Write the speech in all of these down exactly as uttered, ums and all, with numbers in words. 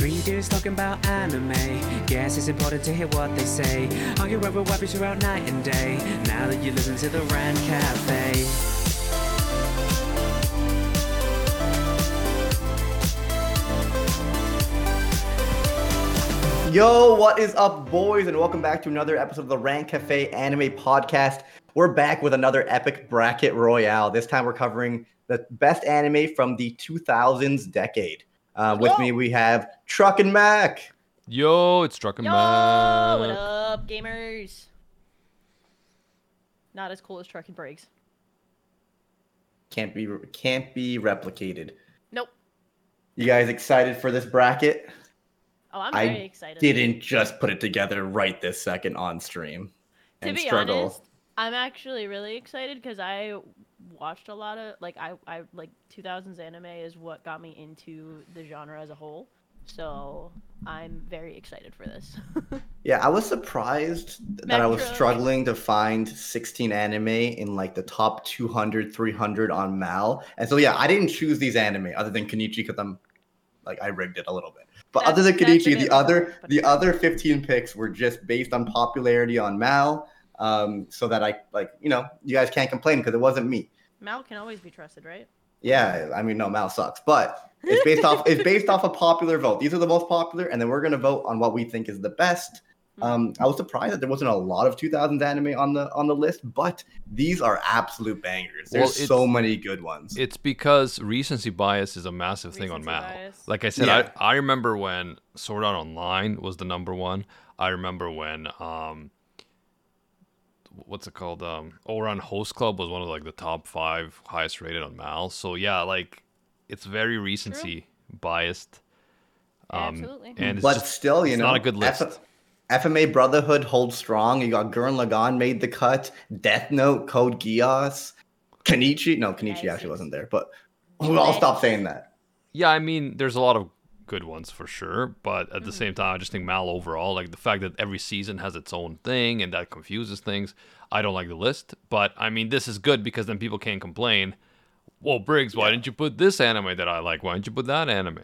Three dudes talking about anime. Guess it's important to hear what they say. Argue over what throughout night and day. Now that you listen to the Rant Cafe. Yo, what is up, boys, and welcome back to another episode of the Rant Cafe Anime Podcast. We're back with another epic bracket royale. This time we're covering the best anime from the two thousands decade. Uh, with me, we have Truck and Mac. Yo, it's Truck and Yo, Mac. what up, gamers? Not as cool as Truck and Briggs. Can't be can't be replicated. Nope. You guys excited for this bracket? Oh, I'm I very excited. Didn't just put it together right this second on stream. To And be struggle. honest, I'm actually really excited because I watched a lot of like I I like two thousands anime is what got me into the genre as a whole. So I'm very excited for this. Yeah, I was surprised that I was Metro. struggling to find sixteen anime in like the top two hundred, three hundred on Mal. And so, yeah, I didn't choose these anime other than Kenichi because I'm like, I rigged it a little bit. But That's- other than that's a Kenichi, bit the other wrong, but- the other fifteen picks were just based on popularity on Mal. Um, so that I like, you know, you guys can't complain because it wasn't me. Mal can always be trusted, right? Yeah, I mean, no, Mal sucks, but it's based off it's based off a popular vote. These are the most popular, and then we're gonna vote on what we think is the best. Um, I was surprised that there wasn't a lot of two thousands anime on the on the list, but these are absolute bangers. There's Well, it's- so many good ones. It's because recency bias is a massive thing on Recency Mal. bias. Like I said, Yeah. I, I remember when Sword Art Online was the number one. I remember when um, what's it called? Um, Ouran Host Club was one of like the top five highest rated on Mal. So yeah, like it's very recency biased. Um, Absolutely. And it's but just, still, you it's know, not a good list. F- FMA Brotherhood holds strong. You got Gurren Lagann made the cut. Death Note, Code Geass, Kenichi. No, Kenichi Yes, actually it's- wasn't there, but I'll stop saying that. Yeah, I mean, there's a lot of good ones for sure, but at the Mm-hmm. same time, I just think Mal overall, like the fact that every season has its own thing and that confuses things. I don't like the list, but I mean, this is good because then people can't complain. Well, Briggs, why Yeah. didn't you put this anime that I like? Why didn't you put that anime?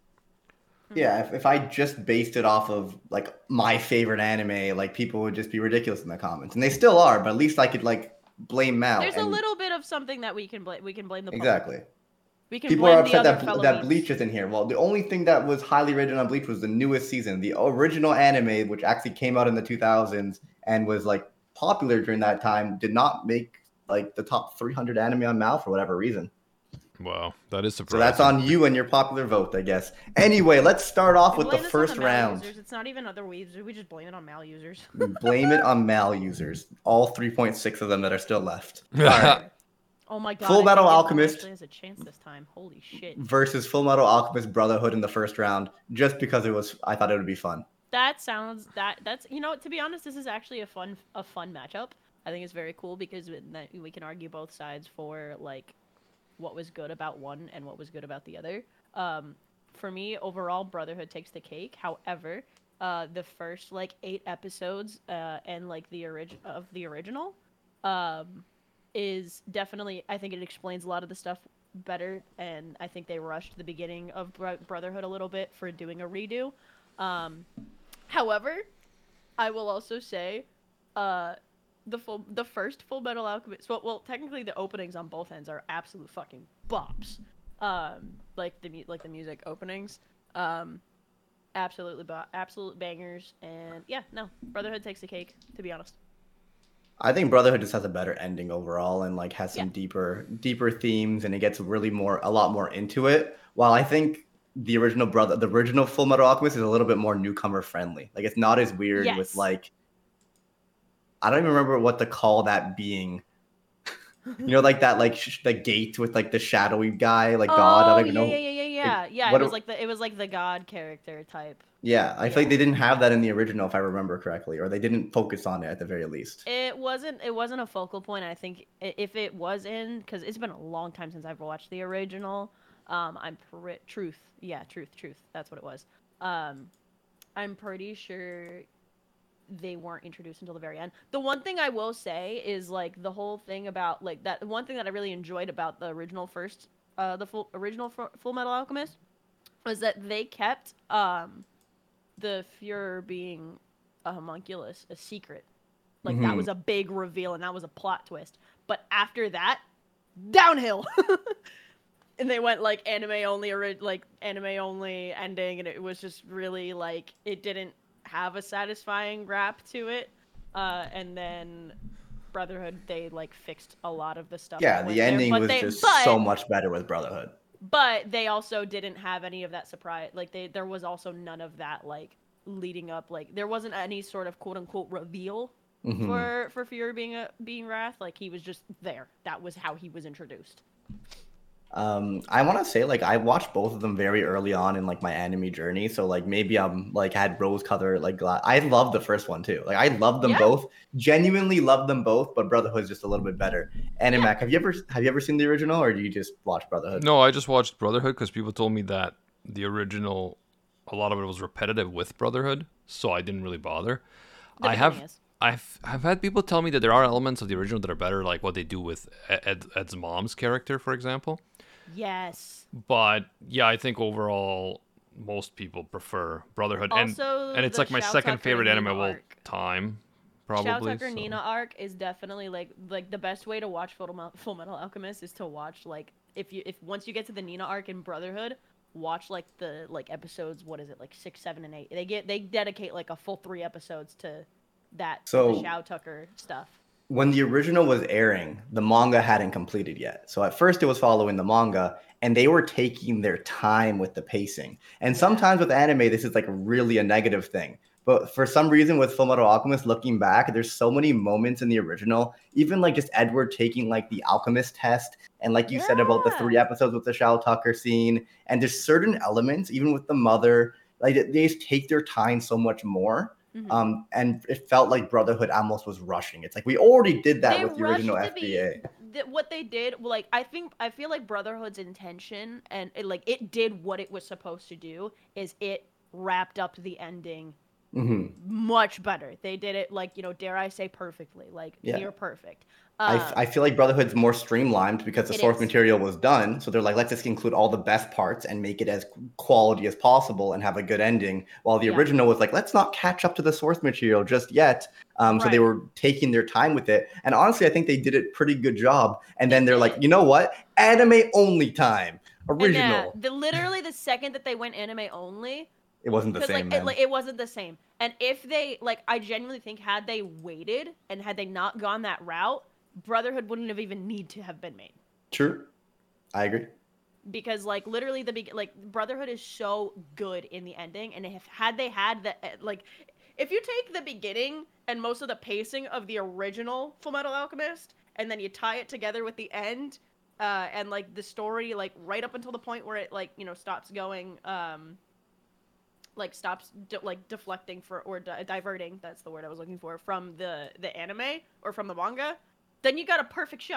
Yeah, if, if I just based it off of like my favorite anime, like people would just be ridiculous in the comments, and they still are. But at least I could like blame Mal. There's a and- little bit of something that we can blame. We can blame the public. exactly. We can People blame are the upset other that fellow that weebs. Bleach is in here. Well, the only thing that was highly rated on Bleach was the newest season, the original anime, which actually came out in the two thousands and was like popular during that time, did not make like the top three hundred anime on Mal for whatever reason. Wow, that is So surprising. that's on you and your popular vote, I guess. Anyway, let's start off We with the blame this on first Mal round. Users. It's not even other weebs. We just blame it on Mal users. Blame it on Mal users. All three point six of them that are still left. All right. Oh my god. Full I Metal think Mal Alchemist. actually has a chance this time. Holy shit. Versus Full Metal Alchemist Brotherhood in the first round, just because it was, I thought it would be fun. That sounds that that's you know to be honest, this is actually a fun a fun matchup. I think it's very cool because we we can argue both sides for like what was good about one and what was good about the other. Um, for me, overall, Brotherhood takes the cake. However, uh, the first like eight episodes uh, and like the orig- of the original um, is definitely, I think it explains a lot of the stuff better, and I think they rushed the beginning of Bro- Brotherhood a little bit for doing a redo. Um, however, I will also say, uh, the full, the first Full Metal Alchemist. Well, well, technically the openings on both ends are absolute fucking bops. Um, like the mu- like the music openings, um, absolutely bo- absolute bangers. And yeah, no, Brotherhood takes the cake. To be honest. I think Brotherhood just has a better ending overall and like has some Yeah. deeper deeper themes and it gets really more a lot more into it. While I think the original brother the original Full Metal Alchemist is a little bit more newcomer friendly. Like it's not as weird with Yes. like I don't even remember what to call that being. You know, like that like sh- the gate with like the shadowy guy, like God. I Oh don't even yeah, know. yeah, yeah, yeah, yeah. Yeah, what it was do- like the it was like the God character type. Yeah, I feel like they didn't have that in the original, if I remember correctly, or they didn't focus on it at the very least. It wasn't. It wasn't a focal point. I think i- if it was in, because it's been a long time since I've watched the original. Um, I'm pre- truth. Yeah, truth, truth. That's what it was. Um, I'm pretty sure they weren't introduced until the very end. The one thing I will say is like the whole thing about like that. One thing that I really enjoyed about the original first, uh, the full original Fu- Full Metal Alchemist, was that they kept um the Fuhrer being a homunculus a secret. Like, Mm-hmm. that was a big reveal, and that was a plot twist. But after that, downhill. And they went, like, anime only, ori- like, anime only ending, and it was just really, like, it didn't have a satisfying wrap to it. Uh, and then Brotherhood, they, like, fixed a lot of the stuff. Yeah, that went the there, ending but was they- just but- so much better with Brotherhood. But they also didn't have any of that surprise. Like, they there was also none of that, like, leading up. Like, there wasn't any sort of quote-unquote reveal Mhm. for for Fuhrer being a being Wrath. Like, he was just there. That was how he was introduced. Um, I want to say like I watched both of them very early on in like my anime journey, so like maybe I'm like had rose-colored like gla- I love the first one too. Like I love them Yeah. both, genuinely love them both, but Brotherhood's just a little bit better. Animac, have you ever have you ever seen the original, or do you just watch Brotherhood? No, I just watched Brotherhood because people told me that the original, a lot of it was repetitive with Brotherhood, so I didn't really bother. The I have, beginning is. I've, I've had people tell me that there are elements of the original that are better, like what they do with Ed, Ed's mom's character, for example. Yes. But yeah, I think overall most people prefer Brotherhood, Also, and and it's the like my Shao second Tucker favorite Nina anime of all arc. time, Shao probably. Tucker so. Nina arc is definitely like like the best way to watch Full Metal, Full Metal Alchemist is to watch like if you if once you get to the Nina arc in Brotherhood, watch like the like episodes. What is it, like six, seven, and eight? They get they dedicate like a full three episodes to that So- the Shao Tucker stuff. When the original was airing, the manga hadn't completed yet. So at first it was following the manga, and they were taking their time with the pacing. And sometimes with anime, this is like really a negative thing. But for some reason with Fullmetal Alchemist, looking back, there's so many moments in the original, even like just Edward taking like the alchemist test, and like you said about the Yeah. three episodes with the Shao Tucker scene, and there's certain elements, even with the mother, like they just take their time so much more. Mhm. Um, and it felt like Brotherhood almost was rushing. It's like we already did that They with the original rushed to F B A. be- th- what they did, well, like I think I feel like Brotherhood's intention and it, like it did what it was supposed to do is it wrapped up the ending hmm much better. They did it like, you know, dare I say perfectly, like Yeah. near perfect. I, Um, f- I feel like Brotherhood's more streamlined because the It source is. material was done. So they're like, let's just include all the best parts and make it as quality as possible and have a good ending. While the Yeah. original was like, let's not catch up to the source material just yet. Um, So they Right. were taking their time with it. And honestly, I think they did a pretty good job. And then They they're did. like, you know what? Anime only time. and yeah, Original. the literally the second that they went anime only, It wasn't the because same, like it, man. like it wasn't the same. And if they like, I genuinely think had they waited and had they not gone that route, Brotherhood wouldn't have even need to have been made. True. I agree. Because like literally the be- like Brotherhood is so good in the ending, and if had they had the like, if you take the beginning and most of the pacing of the original Fullmetal Alchemist, and then you tie it together with the end, uh, and like the story like right up until the point where it like you know stops going, um, like stops de- like deflecting for or di- diverting. That's the word I was looking for from the the anime or from the manga. Then you got a perfect show.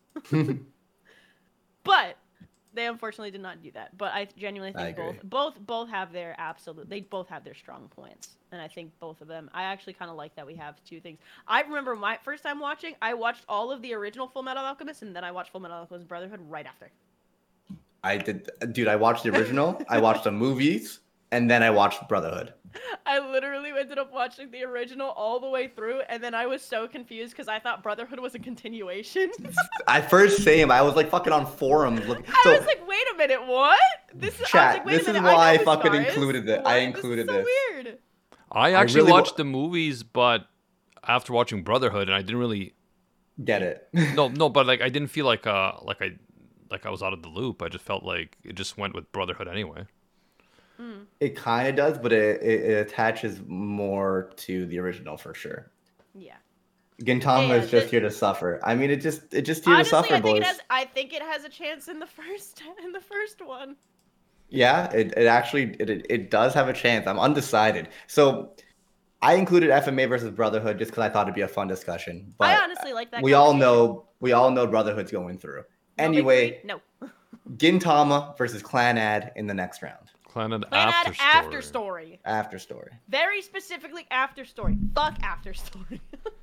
But they unfortunately did not do that. But I genuinely I think both agree. both both have their absolute they both have their strong points. And I think both of them I actually kind of like that we have two things. I remember my first time watching, I watched all of the original Fullmetal Alchemist and then I watched Fullmetal Alchemist Brotherhood right after. I did, dude. I watched the original. I watched the movies, and then I watched Brotherhood. I literally ended up watching the original all the way through and then I was so confused cuz I thought Brotherhood was a continuation. At first, same. I was like fucking on forums looking. I So, was like, wait a minute, what? This is, I was Chat, like, wait this a is minute, why I, I know who fucking Scar is. included it. I What? included this. Is this. so weird. I actually really wa- watched the movies, but after watching Brotherhood, and I didn't really get it. no no, but like I didn't feel like uh like I like I was out of the loop. I just felt like it just went with Brotherhood anyway. It kind of does, but it, it, it attaches more to the original for sure. Yeah. Gintama Yeah, is just the- here to suffer. I mean, it just it just here Honestly, to suffer, I think boys. it has. I think it has a chance in the first in the first one. Yeah, it, it actually it, it it does have a chance. I'm undecided. So I included F M A versus Brotherhood just because I thought it'd be a fun discussion. But I honestly like that. we all conversation. know we all know Brotherhood's going through. No Anyway, victory? no. Gintama versus Clanad in the next round. Planet Planet After Story. after story. After story. Very specifically after story. Fuck after story.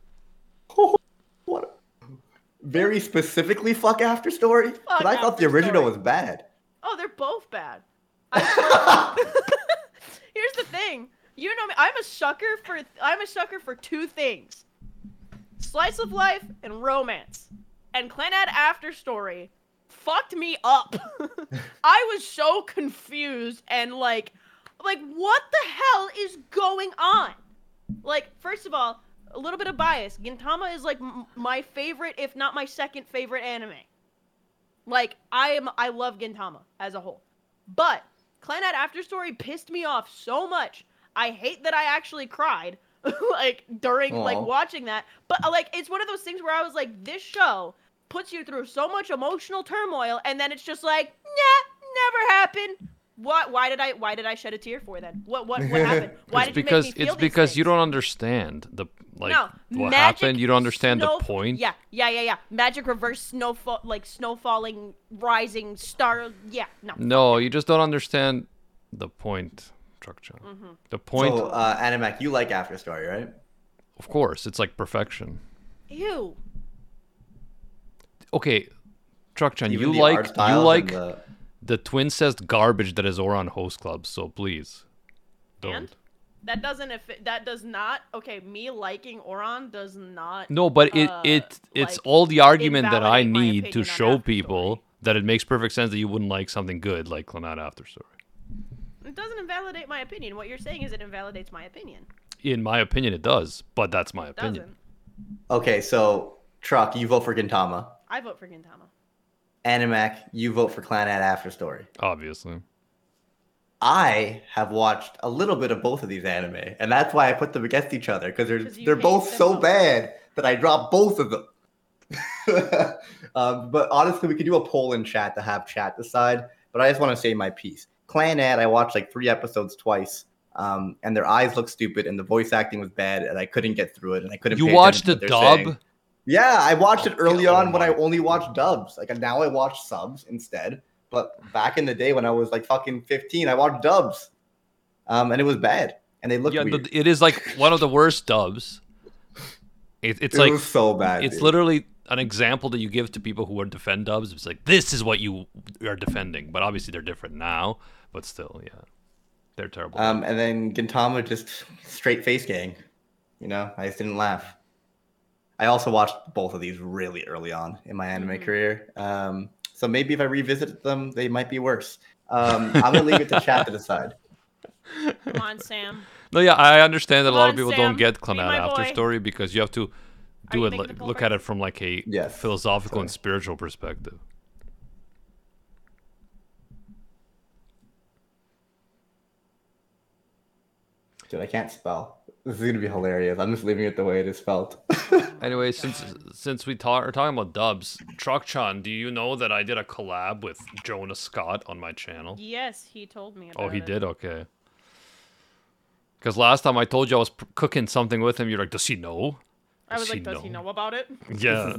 What? Very specifically, fuck after story. Because Fuck I thought the After original Story. was bad. Oh, they're both bad. I Here's the thing. You know me. I'm a sucker for. I'm a sucker for two things: slice of life and romance. And Clannad After Story fucked me up. I was so confused and like, like what the hell is going on? Like, first of all, a little bit of bias. Gintama is like m- my favorite, if not my second favorite anime. Like, I am, I love Gintama as a whole. But Clannad After Story pissed me off so much. I hate that I actually cried, like during Aww. like watching that. But uh, like, it's one of those things where I was like, this show puts you through so much emotional turmoil, and then it's just like, nah, never happened. What? Why did I? Why did I shed a tear for then? What? What? What happened? Why it's did because you make me feel it's these because things? you don't understand the like No, what magic happened. You don't understand snow- the point. Yeah, yeah, yeah, yeah. Magic reverse snowfall, like snow falling, rising star. Yeah, no. No, you just don't understand the point, Truckchan. Mm-hmm. The point, So, uh, Animac, you like After Story, right? of course, it's like perfection. Ew. Okay, Truckchan, Even you the art like you styles and like the- the twincest garbage that is Oran Host Club. So please, don't. And that doesn't. If that does not. Okay, me liking Oran does not. No, but it uh, it it's like, all the argument that I invalidate my need to opinion on show After people Story. that it makes perfect sense that you wouldn't like something good like Clannad After Story. It doesn't invalidate my opinion. What you're saying is it invalidates my opinion. In my opinion, it does, but that's my It opinion. doesn't. Okay, so Truck, you vote for Gintama. I vote for Gintama. Animac, you vote for Clannad After Story. Obviously. I have watched a little bit of both of these anime, and that's why I put them against each other because they're 'Cause you they're hate both them so both. bad that I dropped both of them. um, but honestly, we could do a poll in chat to have chat decide. But I just want to say my piece. Clannad, I watched like three episodes twice, um, and their eyes looked stupid, and the voice acting was bad, and I couldn't get through it, and I couldn't. You pay watched the attention to what they're dub? saying. Yeah, I watched it early Oh on when I my only watched dubs. Like now I watch subs instead. But back in the day when I was like fucking fifteen, I watched dubs. Um, and it was bad. And they looked Yeah, weird. the- it is like one of the worst dubs. It, it's it like was so bad. it's dude. literally an example that you give to people who are defend dubs. It's like this is what you are defending, but obviously they're different now. But still, yeah, they're terrible. Um, and then Gintama just straight face gang. You know, I just didn't laugh. I also watched both of these really early on in my anime Mhm. career. Um, so maybe if I revisit them, they might be worse. Um, I'm gonna leave it to chat to decide. Come on, Sam. No, yeah, I understand that Come a lot on, of people Sam. don't get Be Clannad my After boy. Story because you have to Are do you it, making like, the poll look first? at it from like a Yes, philosophical sorry. and spiritual perspective. Dude, I can't spell. This is gonna be hilarious. I'm just leaving it the way it is spelled. Anyway, since since we ta- are talking about dubs, Truckchan, do you know that I did a collab with Jonah Scott on my channel? Yes, he told me about Oh, he it. did? Okay. Because last time I told you I was p- cooking something with him, you're like, does he know? I was Does like, does he know about it? I Yeah.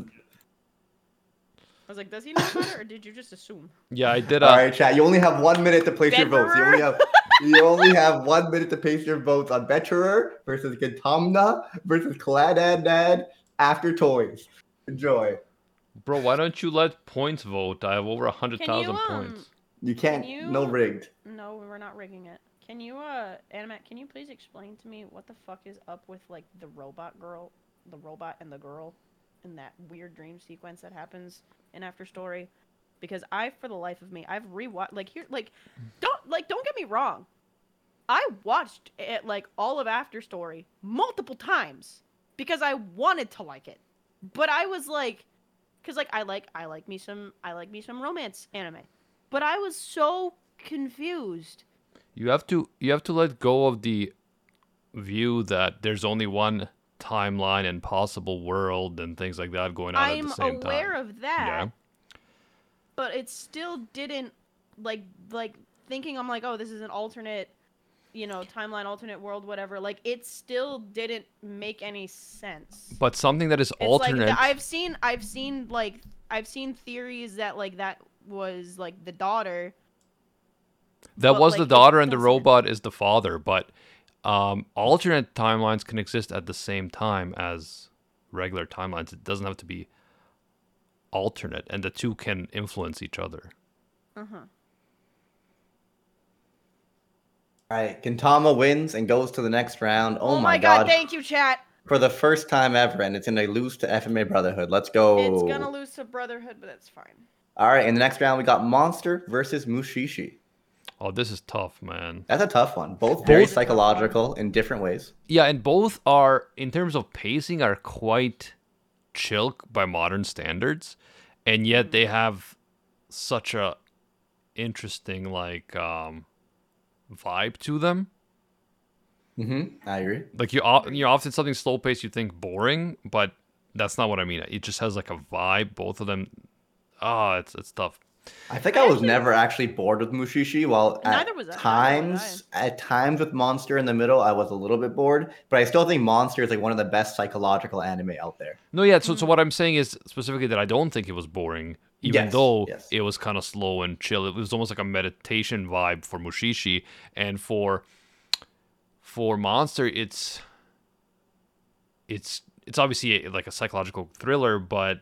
was like, does he know about it, or did you just assume? Yeah, I did. Uh, All right, chat. You only have one minute to place your votes. You Betterer? only have you only have one minute to place your votes on Betterer versus Gintama versus Clannad Dad after Toys. Enjoy. Bro, why don't you let points vote? I have over one hundred Can you, thousand um, points. You can't. you- No rigged. No, we're not rigging it. Can you, uh, Animat, can you please explain to me what the fuck is up with, like, the robot girl, the robot and the girl in that weird dream sequence that happens in After Story? Because I, for the life of me, I've rewatched, like, here, like, don't, like, don't get me wrong. I watched it, like, all of After Story multiple times because I wanted to like it. But I was like, because, like, I like, I like me some, I like me some romance anime. But I was so confused. You have to you have to let go of the view that there's only one timeline and possible world and things like that going on at I'm the same aware time. of that, Yeah. but it still didn't like like thinking I'm like, oh, this is an alternate, you know, timeline, alternate world, whatever. Like it still didn't make any sense. But something that is It's alternate. like I've seen I've seen like I've seen theories that like that was like the daughter. That but, was like, the it daughter, and the doesn't- robot is the father. But um, alternate timelines can exist at the same time as regular timelines. It doesn't have to be alternate, and the two can influence each other. Uh-huh. All right, Gintama wins and goes to the next round. Oh, Oh my my god, god. thank you, chat. For the first time ever, and it's gonna lose to F M A Brotherhood. Let's go. It's gonna lose to Brotherhood, but that's fine. All right, in the next round, we got Monster versus Mushishi. Oh, this is tough, man. That's a tough one. Both very Both- psychological in different ways. Yeah, and both are, in terms of pacing, are quite chill by modern standards, and yet they have such a interesting like um, vibe to them. Mm-hmm. I agree. Like you, o- you know, often something slow paced you think boring, but that's not what I mean. It just has like a vibe. Both of them. Ah, it's it's tough. I think I was never actually bored with Mushishi. While at Neither was I, neither was times, at times with Monster in the middle, I was a little bit bored. But I still think Monster is like one of the best psychological anime out there. No, yeah. So, so what I'm saying is specifically that I don't think it was boring, even Yes, though yes. it was kind of slow and chill. It was almost like a meditation vibe for Mushishi, and for for Monster, it's it's it's obviously a, like a psychological thriller, but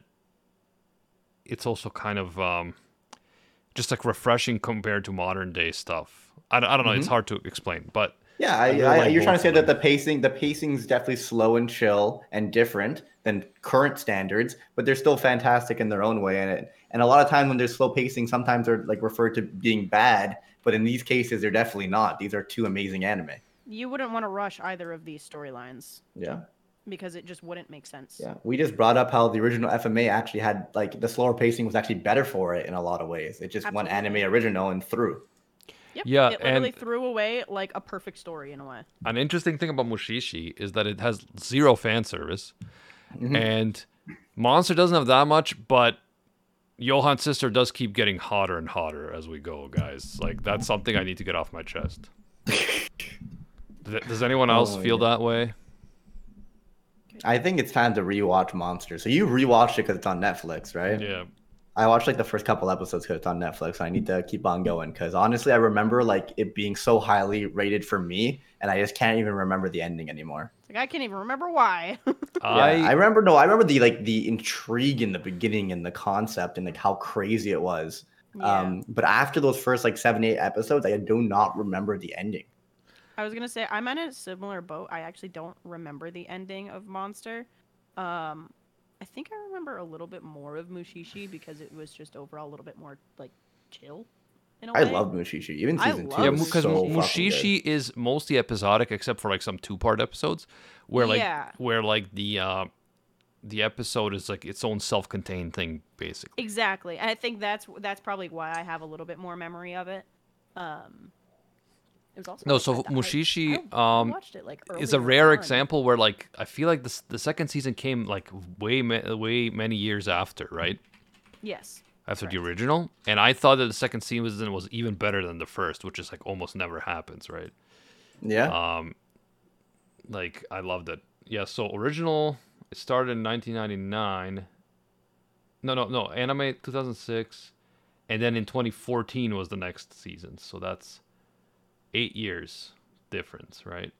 it's also kind of um, just like refreshing compared to modern day stuff. I, don't- I don't know. It's hard to explain, but Yeah, I, really I, like you're trying to both say of that them. the pacing, the pacing is definitely slow and chill and different than current standards, but they're still fantastic in their own way. And it, and a lot of times when there's slow pacing, sometimes they're like referred to being bad, but in these cases, they're definitely not. These are two amazing anime. You wouldn't want to rush either of these storylines Yeah. because it just wouldn't make sense. Yeah, we just brought up how the original F M A actually had like the slower pacing was actually better for it in a lot of ways. It just went Absolutely. anime original and through. Yep. Yeah, It literally and- threw away like a perfect story in a way. an interesting thing about Mushishi is that it has zero fan service, and Monster doesn't have that much, but Johan's sister does keep getting hotter and hotter as we go, guys. Like that's something I need to get off my chest. Th- Does anyone else Oh, feel yeah. that way? I think it's time to rewatch Monster. So you rewatched it because it's on Netflix, right? Yeah. I watched like the first couple episodes because it's on Netflix. I need to keep on going because honestly, I remember like it being so highly rated for me, and I just can't even remember the ending anymore. Like I can't even remember why. I, yeah, I remember. No, I remember the like the intrigue in the beginning and the concept and like how crazy it was. Yeah. Um, but after those first like seven, eight episodes, I do not remember the ending. I was gonna say I'm in a similar boat. I actually don't remember the ending of Monster. Um, I think I remember a little bit more of Mushishi because it was just overall a little bit more like chill. In a I way. love Mushishi. Even I season two. love yeah, was because so fucking good. Mushishi is mostly episodic, except for like some two-part episodes, where like Yeah. where like the uh, the episode is like its own self-contained thing, basically. Exactly, and I think that's that's probably why I have a little bit more memory of it. Um, it was also No, like so at the- I- Mushishi, I, um, watched it like is a earlier rare on. example where like I feel like this the second season came like way ma- way many years after, right? Yes. After the Correct. original, and I thought that the second season was even better than the first, which is like almost never happens, right? Yeah. Um, like I loved it. Yeah. So original, it started in nineteen ninety-nine. No, no, no. Anime two thousand six, and then in twenty fourteen was the next season. So that's eight years difference, right?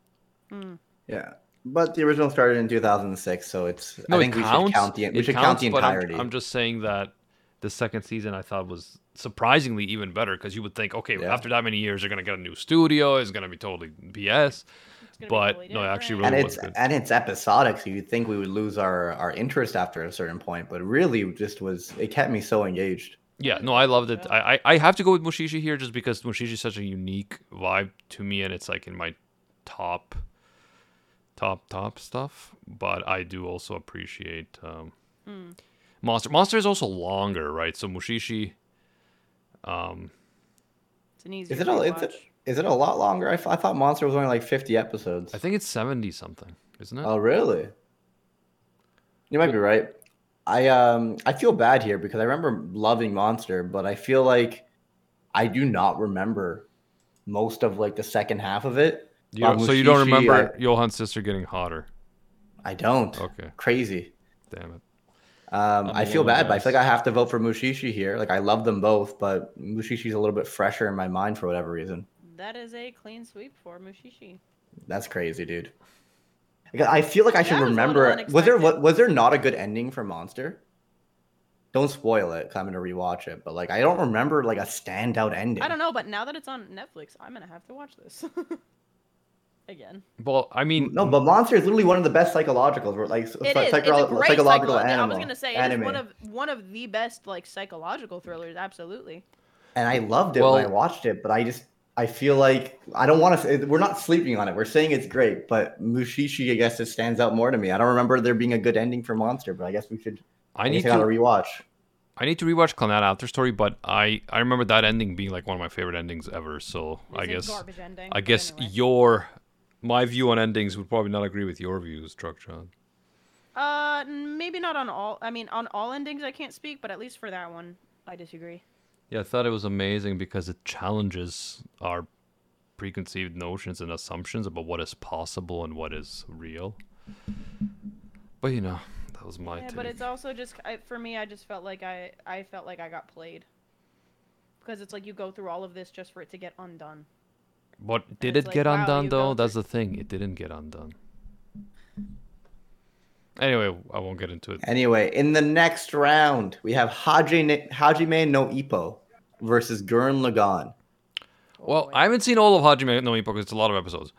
Yeah, but the original started in two thousand six, so it's. No, I think it we counts. should count the. We It should counts, count the but I'm- entirety. I'm, just saying that the second season I thought was surprisingly even better because you would think, okay, Yeah. after that many years, they're gonna get a new studio. It's gonna be totally B S. It's gonna be But totally no, it actually different. really and was it's good. and it's episodic, so you'd think we would lose our our interest after a certain point, but really, it just was. It kept me so engaged. Yeah, no, I loved it. I, I I have to go with Mushishi here just because Mushishi is such a unique vibe to me, and it's like in my top, top, top stuff. But I do also appreciate um, Monster. Monster is also longer, right? So Mushishi, um, It's an easy. Is it a? Is it? Is it a lot longer? I, th- I thought Monster was only like fifty episodes. I think it's seventy something, isn't it? Oh, really? You might be right. I um I feel bad here because I remember loving Monster, but I feel like I do not remember most of like the second half of it. You While don't- so you don't Mushishi, remember I, Johan's sister getting hotter? I don't. Okay, Crazy. damn it. Um, I'm I a feel little bad, but I feel jealous. like I have to vote for Mushishi here. Like I love them both, but Mushishi's a little bit fresher in my mind for whatever reason. That is a clean sweep for Mushishi. That's crazy, dude. Like, I feel like I should That was a little remember. Was there unexpected. was there not a good ending for Monster? don't spoil it. 'Cause I'm gonna rewatch it, but like I don't remember like a standout ending. I don't know, but now that it's on Netflix, I'm gonna have to watch this again. Well, I mean, No, but Monster is literally one of the best psychologicals. Like It is. psycholo- It's a great psychological psycholo- anime. I was gonna say it anime. is one of one of the best like psychological thrillers. Absolutely. And I loved it Well- when I watched it, but I just I feel like I don't want to. We're not sleeping on it. We're saying it's great, but Mushishi, I guess, it stands out more to me. I don't remember there being a good ending for Monster, but I guess we should. I I need guess I gotta to rewatch. I need to rewatch Clannad After Story, but I I remember that ending being like one of my favorite endings ever. So I It's a guess garbage ending, I but guess anyway. your my view on endings would probably not agree with your views, Truck John. Uh, maybe not on all. I mean, on all endings, I can't speak, but at least for that one, I disagree. Yeah, I thought it was amazing because it challenges our preconceived notions and assumptions about what is possible and what is real. But you know, that was my Yeah, take. but it's also just I, for me. I just felt like I I felt like I got played because it's like you go through all of this just for it to get undone. But did it's it like, get wow, undone you though? go That's the thing. It didn't get undone. Anyway, I won't get into it. Anyway, in the next round, we have Hajime, Hajime no Ippo versus Gurren Lagann. Well, I haven't seen all of Hajime no Ippo because it's a lot of episodes.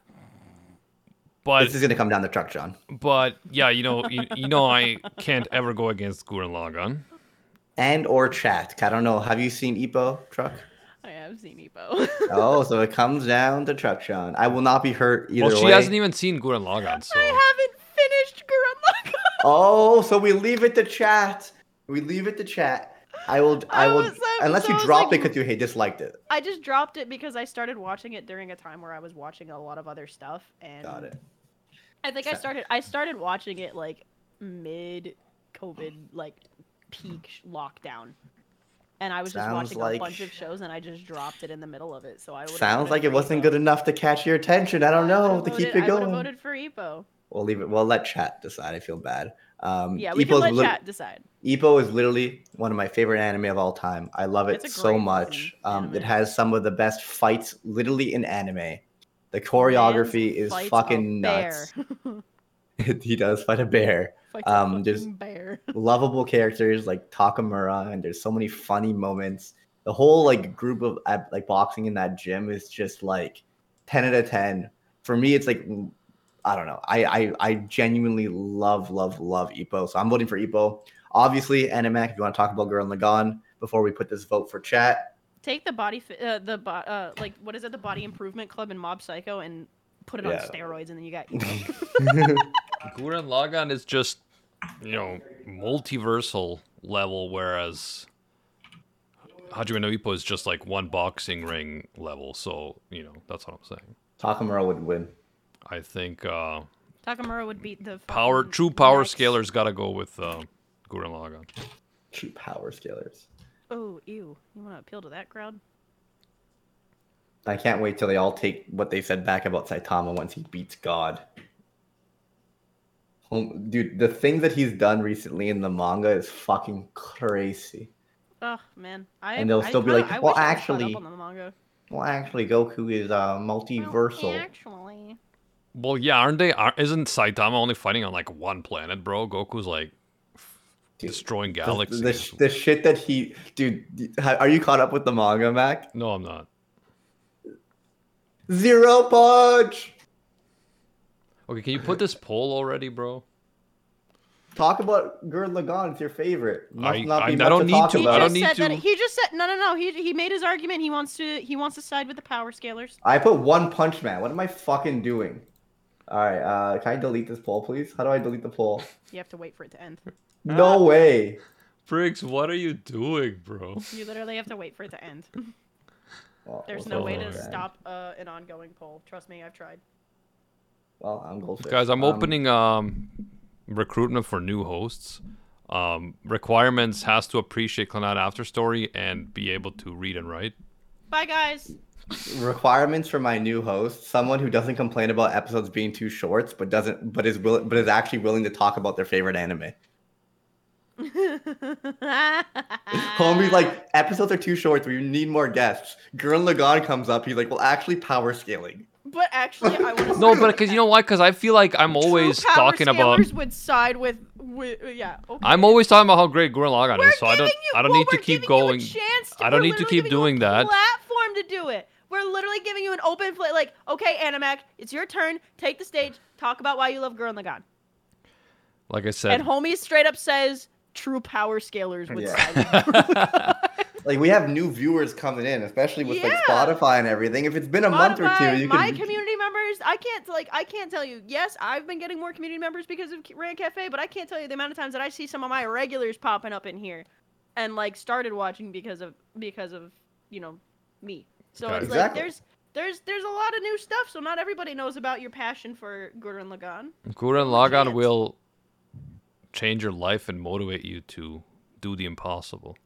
But This is gonna come down to Truck John. but yeah, you know, you, you know, I can't ever go against Gurren Lagann. And or chat. I don't know. Have you seen Ippo, Truck? I have seen Ippo. Oh, so it comes down to Truck John. I will not be hurt either Well, she way. hasn't even seen Gurren Lagann, so I haven't finished Gurren Lagann. Oh, so we leave it to chat. We leave it to chat. I will. I, I will. was- I- unless so you I was dropped like- it because you hate disliked it. I just dropped it because I started watching it during a time where I was watching a lot of other stuff, and Got it. I think I Sa- started I started watching it like mid COVID, like peak sh- lockdown, and I was just Sounds watching like- a bunch of shows, and I just dropped it in the middle of it. So I would've Sounds voted like it for wasn't Ippo. good enough to catch your attention. I don't I know would've to keep voted- it I would have going. voted for Ippo. We'll leave it. We'll let chat decide. I feel bad. Um, Yeah, we can Ippo's let lit- chat decide. Ippo is literally one of my favorite anime of all time. I love it It's a so great much. fucking Um, anime. it has some of the best fights, literally in anime. The choreography Man's is fights a fucking nuts. bear. He does fight a bear. Fights a Um, there's- fucking bear. Lovable characters like Takamura, and there's so many funny moments. The whole like group of uh, like boxing in that gym is just like ten out of ten. For me, it's like I don't know. I I, I genuinely love love love Ippo, so I'm voting for Ippo. Obviously, Animac, if you want to talk about Gurren Lagann before we put this vote for chat. Take the body, fi- uh, the bo- uh, like what is it, the Body Improvement Club in Mob Psycho, and put it Yeah. on steroids, and then you got Ippo. Gurren Lagann is just, you know, multiversal level, whereas Hajime no Ippo is just like one boxing ring level. So, you know, that's what I'm saying. Takamura would win. I think uh, Takamura would beat the power, fucking true power next- scalers got to go with uh, Gurren Lagann. True power scalers. Oh, ew! You want to appeal to that crowd? I can't wait till they all take what they said back about Saitama once he beats God. Hom- Dude, the things that he's done recently in the manga is fucking crazy. Oh man, I And they'll I still be kinda- like, I well, wish I was caught up actually- on the manga. Well, actually, Goku is uh, multiversal. Well, actually, Well, yeah, aren't they? Aren't, isn't Saitama only fighting on like one planet, bro? Goku's like Dude, destroying The, galaxies. the, sh- the shit that he, dude, ha- are you caught up with the manga, Mac? No, I'm not. Zero punch. Okay, can you put this poll already, bro? Talk about Gurren Lagann. It's your favorite. Must I- not I- be I much don't to need talk to- he I about. don't just need said that. to- He just said no, no, no. He he made his argument. He wants to he wants to side with the power scalers. I put One Punch Man. What am I fucking doing? All right, uh, can I delete this poll, please? How do I delete the poll? You have to wait for it to end. No way. Briggs, what are you doing, bro? You literally have to wait for it to end. Well, There's we'll no way go to with that. stop uh, an ongoing poll. Trust me, I've tried. Well, I'm goldfish. Guys, I'm Um, opening um recruitment for new hosts. Um, requirements has to appreciate Clannad After Story and be able to read and write. Bye, guys. requirements for my new host: someone who doesn't complain about episodes being too short, but doesn't, but is will, but is actually willing to talk about their favorite anime. Homie's like, episodes are too short. We need more guests. Gurren Lagann comes up. He's like, well, actually, power scaling. But actually, I want to. No, but because you know why? Because I feel like I'm always talking about. would side with with, yeah. Okay. I'm always talking about how great Gurren Lagann We're is, so I don't giving you- I don't well, need to we're keep giving you a going. chance to- I don't we're need to literally keep giving you a doing that. Platform to do it. We're literally giving you an open play. Like, okay, Animac, it's your turn. Take the stage. Talk about why you love Gurren Lagann. Like I said, And homie straight up says, "True power scalers would Yeah. side." Like we have new viewers coming in, especially with like Yeah. Spotify and everything. If it's been a month or Spotify, two, you my can. community members, I can't like I can't tell you. Yes, I've been getting more community members because of Rant Cafe, but I can't tell you the amount of times that I see some of my regulars popping up in here, and like started watching because of because of you know me. So Got it's it. like Exactly. there's there's there's a lot of new stuff. So not everybody knows about your passion for Gurren Lagann. Gurren Legit. Lagann will change your life and motivate you to do the impossible.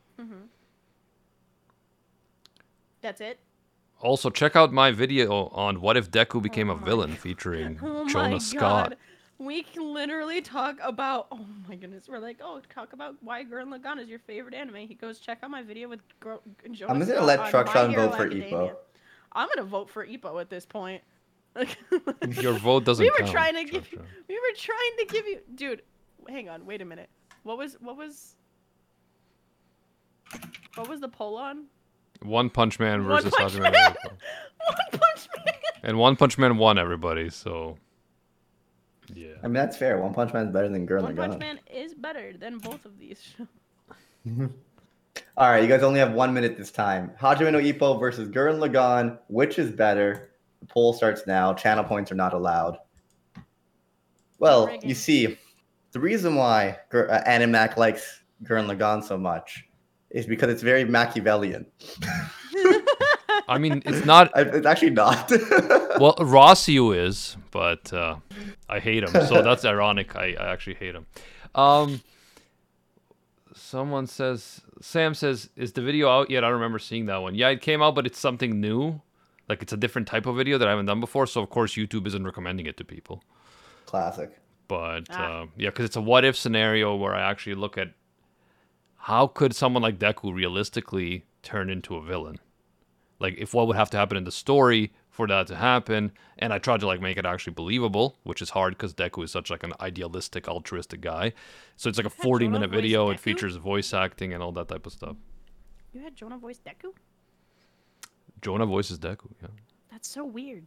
That's it. Also, check out my video on what if Deku became Oh a my villain featuring Oh Jonah my Scott. god. We can literally talk about. Oh my goodness. We're like, oh, talk about why Gurren Lagann is your favorite anime. He goes, check out my video with Gro- Jonah I'm just gonna Scott let on Truck My Sean Hero vote for Academia. Ippo. I'm gonna vote for Ippo at this point. Your vote doesn't we were count. trying to Chuck, give you. Chuck. We were trying to give you, dude. Hang on, wait a minute. What was what was what was the poll on? One Punch Man One versus Punch Hajime Man. no Ippo. One Punch Man. And One Punch Man won, everybody, so yeah. I mean, that's fair. One Punch Man's better than Gurren One Punch Lagann. Man is better than both of these. All right, you guys only have one minute this time. Hajime no Ippo versus Gurren Lagann. Which is better? The poll starts now. Channel points are not allowed. Well, Rigging. you see, the reason why Gur- uh, Animac likes Gurren Lagann so much is because it's very Machiavellian. I mean, it's not. I- It's actually not. Well, Rossio is, but uh, I hate him. So that's ironic. I, I actually hate him. Um, someone says, Sam says, is the video out yet? I don't remember seeing that one. Yeah, it came out, but it's something new. Like it's a different type of video that I haven't done before. So of course YouTube isn't recommending it to people. Classic. But Ah. uh, yeah, because it's a what if scenario where I actually look at how could someone like Deku realistically turn into a villain? Like if what would have to happen in the story for that to happen, and I tried to like make it actually believable, which is hard because Deku is such like an idealistic, altruistic guy. So it's like a forty Jonah minute voiced video. It Deku? features voice acting and all that type of stuff. You had Jonah voice Deku? Jonah voices Deku, yeah. That's so weird.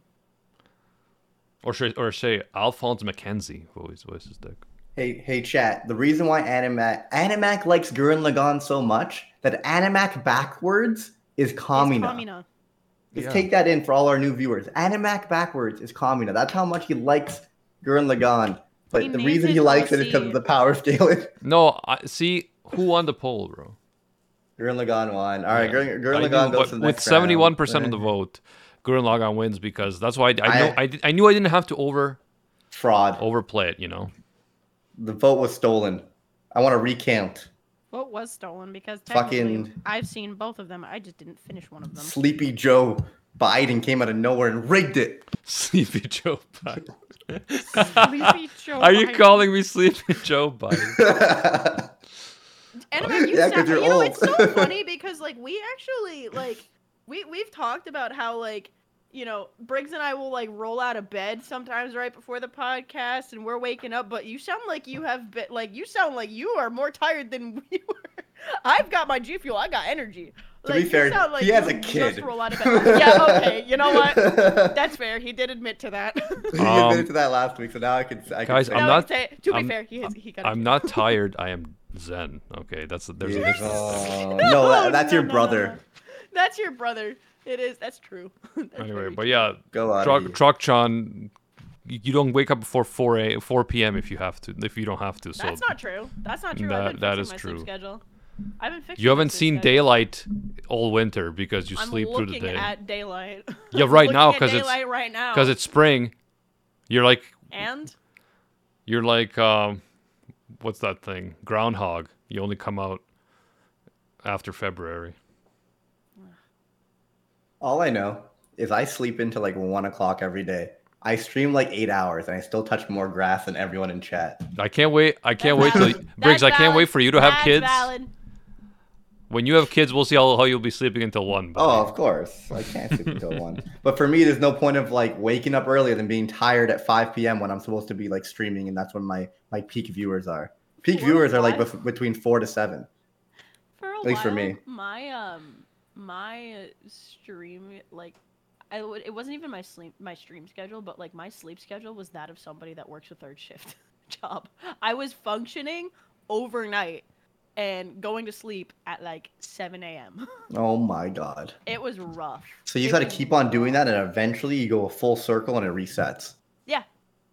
Or should or say Alphonse Mackenzie voice voices Deku. Hey, hey, chat. The reason why Animac Animac likes Gurren Lagann so much that Animac backwards is Kamina. It's Kamina. Just Yeah. take that in for all our new viewers. Animac backwards is Kamina. That's how much he likes Gurren Lagann. But He the named reason it he likes it is because Rossi. of the power scaling. No, I see who won the poll, bro. Gurren Lagann won. All right, Yeah. Gurren, Gurren I Lagann knew, goes but to the with next seventy-one percent round. of the vote, Gurren Lagann wins because that's why I, I know I- I, did, I knew I didn't have to over Fraud. overplay it, you know. The vote was stolen. I want to recount. What was stolen? Because Fucking- technically, I've seen both of them. I just didn't finish one of them. Sleepy Joe Biden came out of nowhere and rigged it. Sleepy Joe Biden. Sleepy Joe Are you Biden. calling me Sleepy Joe Biden? And I'm like, you, Yeah, sound- 'cause you're you know, old. it's so funny because like we actually like we we've talked about how like you know Briggs and I will like roll out of bed sometimes right before the podcast and we're waking up, but you sound like you have been like you sound like you are more tired than we were. I've got my G Fuel. I got energy. To Like, be you fair, sound like he has you a just kid. roll out of bed. Yeah, okay. You know what? That's fair. He did admit to that. He Um, admitted to that last week, so now I can. I can guys, say I'm No, not- say- to be I'm- fair, he has, he got. I'm not tired. I am zen. Okay, that's there's a Yes. difference. Oh, no, that- that's your no, no, brother. no. That's your brother. It is. That's true. That's Anyway, very but true. yeah, Go on. Truck Truck Chan, you you don't wake up before four a four p.m. if you have to. If you don't have to, so That's not true. That's not true. That- I've been that fixing is my true. sleep schedule. I've been fixing you my haven't sleep seen schedule. daylight all winter because you I'm sleep through looking the day. at daylight. Yeah, I'm right looking now, at 'cause it's- daylight right now. Because it's spring, you're like and you're like um, what's that thing? Groundhog. You only come out after February. All I know is I sleep until like one o'clock every day. I stream like eight hours, and I still touch more grass than everyone in chat. I can't wait. I can't That's wait till valid. Briggs. That's I can't wait valid. for you to have That's kids. valid. When you have kids, we'll see how, how you'll be sleeping until one. buddy. Oh, of course. I can't sleep until one. But for me, there's no point of like waking up earlier than being tired at five p.m. when I'm supposed to be like streaming, and that's when my my peak viewers are. Peak For viewers are like what? bef- between four to seven. For a At least for while, me. my um my uh, stream like I would it wasn't even my sleep my stream schedule, but like my sleep schedule was that of somebody that works a third shift job. I was functioning overnight and going to sleep at like seven a.m. Oh my god. It was rough. So you It got to was keep on doing rough. that, and eventually you go a full circle and it resets. Yeah.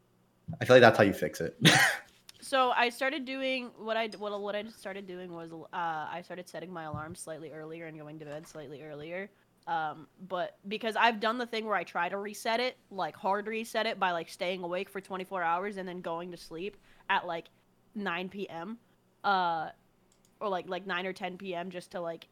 I feel like that's how you fix it. So I started doing what I what what I just started doing was uh, I started setting my alarm slightly earlier and going to bed slightly earlier. Um, but because I've done the thing where I try to reset it, like hard reset it by like staying awake for twenty-four hours and then going to sleep at like nine p.m. Uh, or like like nine or ten p.m. just to like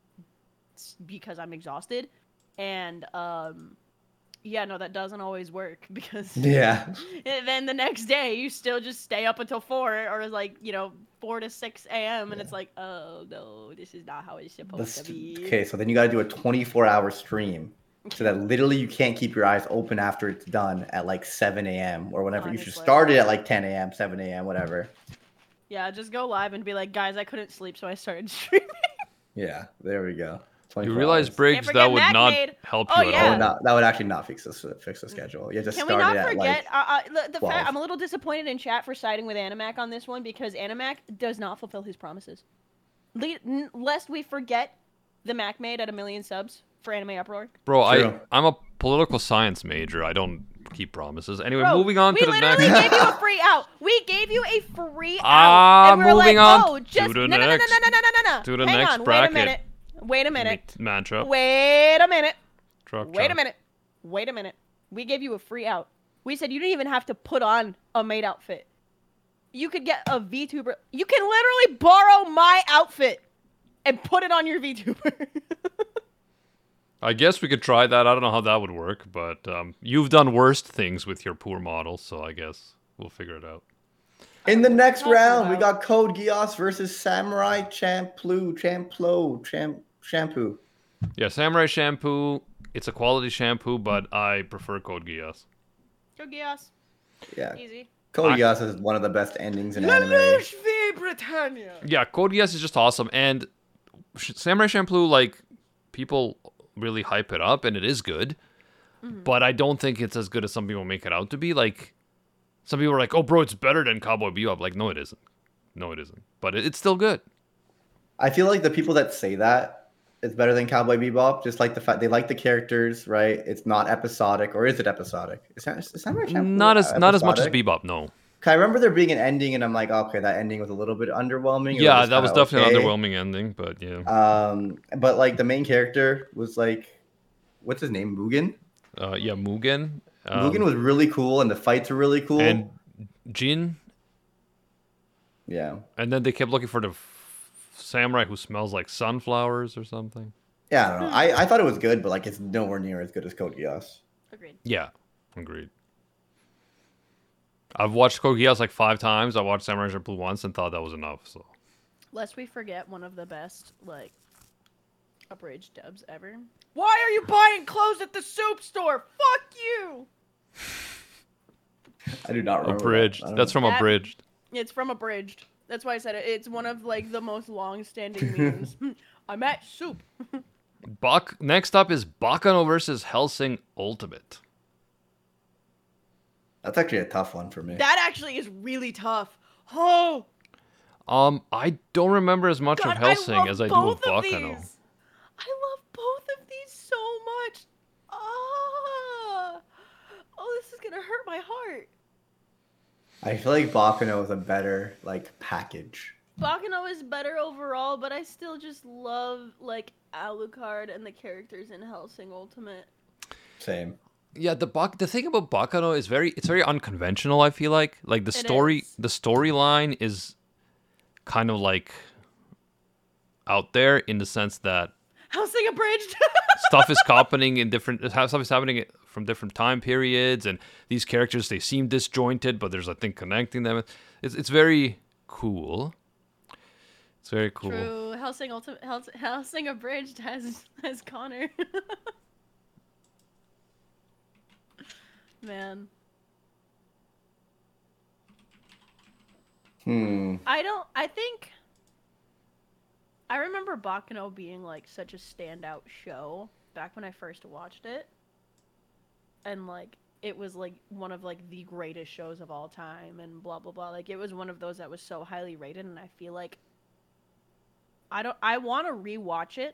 s- because I'm exhausted. And um, yeah, no, that doesn't always work because Yeah. and then the next day you still just stay up until four or like you know four to six a.m. and it's like, oh no, this is not how it's The supposed to st- be. okay, so then you got to do a twenty-four hour stream so that literally you can't keep your eyes open after it's done at like seven a.m. or whenever. You should Honestly. start it at like ten a.m., seven a.m., whatever. Yeah, just go live and be like, guys, I couldn't sleep, so I started streaming. Yeah, there we go. You twenty-four realize, hours. Briggs, forget that would Mac not made- help Oh, you That at yeah. all. would not. That would actually not fix this. Fix the schedule. You just Can we start not it at forget? like. uh, uh, the the twelve. fact I'm a little disappointed in chat for siding with Animac on this one because Animac does not fulfill his promises. Le- n- lest we forget the Mac made at a million subs for Anime Uproar. Bro, I, True. I'm a political science major. I don't keep promises. Anyway, Bro, moving on we to the literally next. gave you a free out. We gave you a free out. Ah, and we were moving like, on oh, just to the no, no, no, no, next- no, no, no, no, no. to the Hang next on, bracket. Wait a minute. Wait a minute. Mantra. Wait a minute. Truck, Wait a truck. minute. Wait a minute. We gave you a free out. We said you didn't even have to put on a maid outfit. You could get a VTuber. You can literally borrow my outfit and put it on your VTuber. I guess we could try that. I don't know how that would work, but um, you've done worst things with your poor model, so I guess we'll figure it out. In the next Talking round, we about- got Code Geass versus Samurai Champloo, Champlo, Champ Shampoo. Yeah, Samurai Shampoo. It's a quality shampoo, but I prefer Code Geass. Go Geass. Yeah, Easy. Code I- Geass is one of the best endings in anime. v Britannia. Yeah, Code Geass is just awesome, and Sh- Samurai Shampoo, like, people really hype it up, and it is good, but I don't think it's as good as some people make it out to be. Like, some people are like, "Oh, bro, it's better than Cowboy Bebop." Like, no, it isn't. No, it isn't. But it, it's still good. I feel like the people that say that it's better than Cowboy Bebop, just like the fact they like the characters, right? It's not episodic, or is it episodic? Is, that, is Samurai Champloo Not as not as much as episodic? Bebop. No. 'Cause I remember there being an ending, and I'm like, okay, that ending was a little bit underwhelming. It Yeah, just that was kinda definitely okay. an underwhelming ending, but yeah. Um, but like the main character was like, what's his name? Mugen. Uh, yeah, Mugen. Um, Mugen was really cool, and the fights were really cool. and Jin, yeah, and then they kept looking for the f- samurai who smells like sunflowers or something. yeah. I don't know. I, I thought it was good, but like it's nowhere near as good as Code Geass. Agreed. Yeah, agreed. I've watched Code Geass like five times. I watched Samurai Champloo once and thought that was enough. So Lest we forget one of the best, like, abridged dubs ever. Why are you buying clothes at the soup store? Fuck you! I do not remember. abridged. That. I don't That's know. from That- abridged. It's from Abridged. That's why I said it. It's one of, like, the most long-standing memes. I'm at soup. Bak- Next up is Bakano versus Helsing Ultimate. That's actually a tough one for me. That actually is really tough. Oh, Um, I don't remember as much God, of Helsing I love as I do both of of Bakano. these. I love both of these so much. Ah. Oh, this is gonna hurt my heart. I feel like Bakano is a better like package. Bakano is better overall, but I still just love like Alucard and the characters in Hellsing Ultimate. Same. Yeah, the Bak- the thing about Bakano is very it's very unconventional. I feel like like the It story is. the storyline is kind of like out there in the sense that Hellsing Abridged. stuff is happening in different stuff is happening from different time periods, and these characters they seem disjointed, but there's a thing connecting them. It's it's very cool. It's very cool. True. Helsing Ultimate Hels- Helsing Abridged has has Connor. Man. Hmm. I don't I think I remember Baccano being like such a standout show back when I first watched it. And like it was like one of like the greatest shows of all time and blah blah blah. Like it was one of those that was so highly rated, and I feel like I don't I want to rewatch it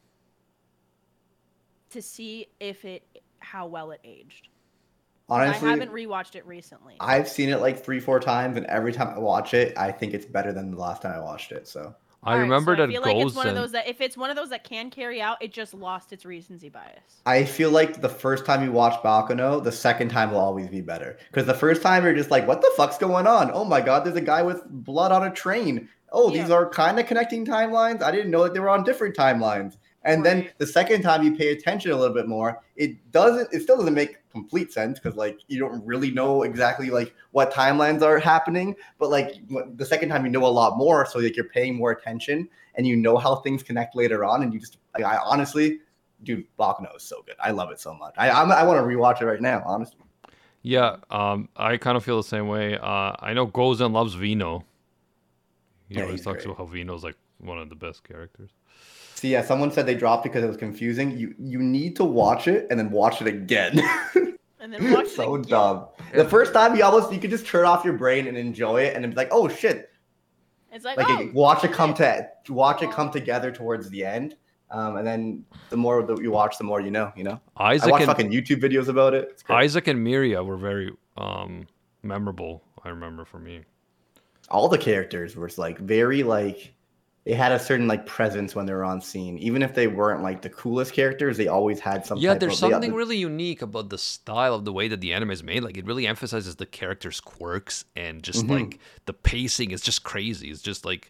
to see if it how well it aged. 'Cause Honestly, I haven't rewatched it recently. I've seen it like three, four times, and every time I watch it, I think it's better than the last time I watched it. So I Alright, remember so that I feel like it's one of Gozen- those that if it's one of those that can carry out, it just lost its recency bias. I feel like the first time you watch Baccano, the second time will always be better. Because the first time you're just like, what the fuck's going on? Oh my god, there's a guy with blood on a train. Oh, these Yeah. are kind of connecting timelines. I didn't know that they were on different timelines. And then Right. the second time you pay attention a little bit more, it doesn't. It still doesn't make complete sense because like you don't really know exactly like what timelines are happening. But like what- the second time you know a lot more, so like you're paying more attention and you know how things connect later on. And you just like I honestly, dude, Baccano is so good. I love it so much. I I'm, I want to rewatch it right now. Honestly, Yeah, um, I kind of feel the same way. Uh, I know Gozen loves Vino. He Yeah, always he's talks great. about how Vino's like one of the best characters. see, yeah, someone said they dropped it because it was confusing. You you need to watch it and then watch it again. And then watch so it again. dumb. The first time you almost you could just turn off your brain and enjoy it, and then be like, oh shit, It's like, like oh, it- watch it shit. come to watch it Well- come together towards the end. Um, and then the more that you watch, the more you know. You know, I Isaac watch and fucking YouTube videos about it. It's great. Isaac and Miria were very um, memorable. I remember for me. All the characters were like very like they had a certain like presence when they were on scene. Even if they weren't like the coolest characters, they always had some. Yeah, type there's of, they- something the- really unique about the style of the way that the anime is made. Like it really emphasizes the characters' quirks and just Mhm. like the pacing is just crazy. It's just like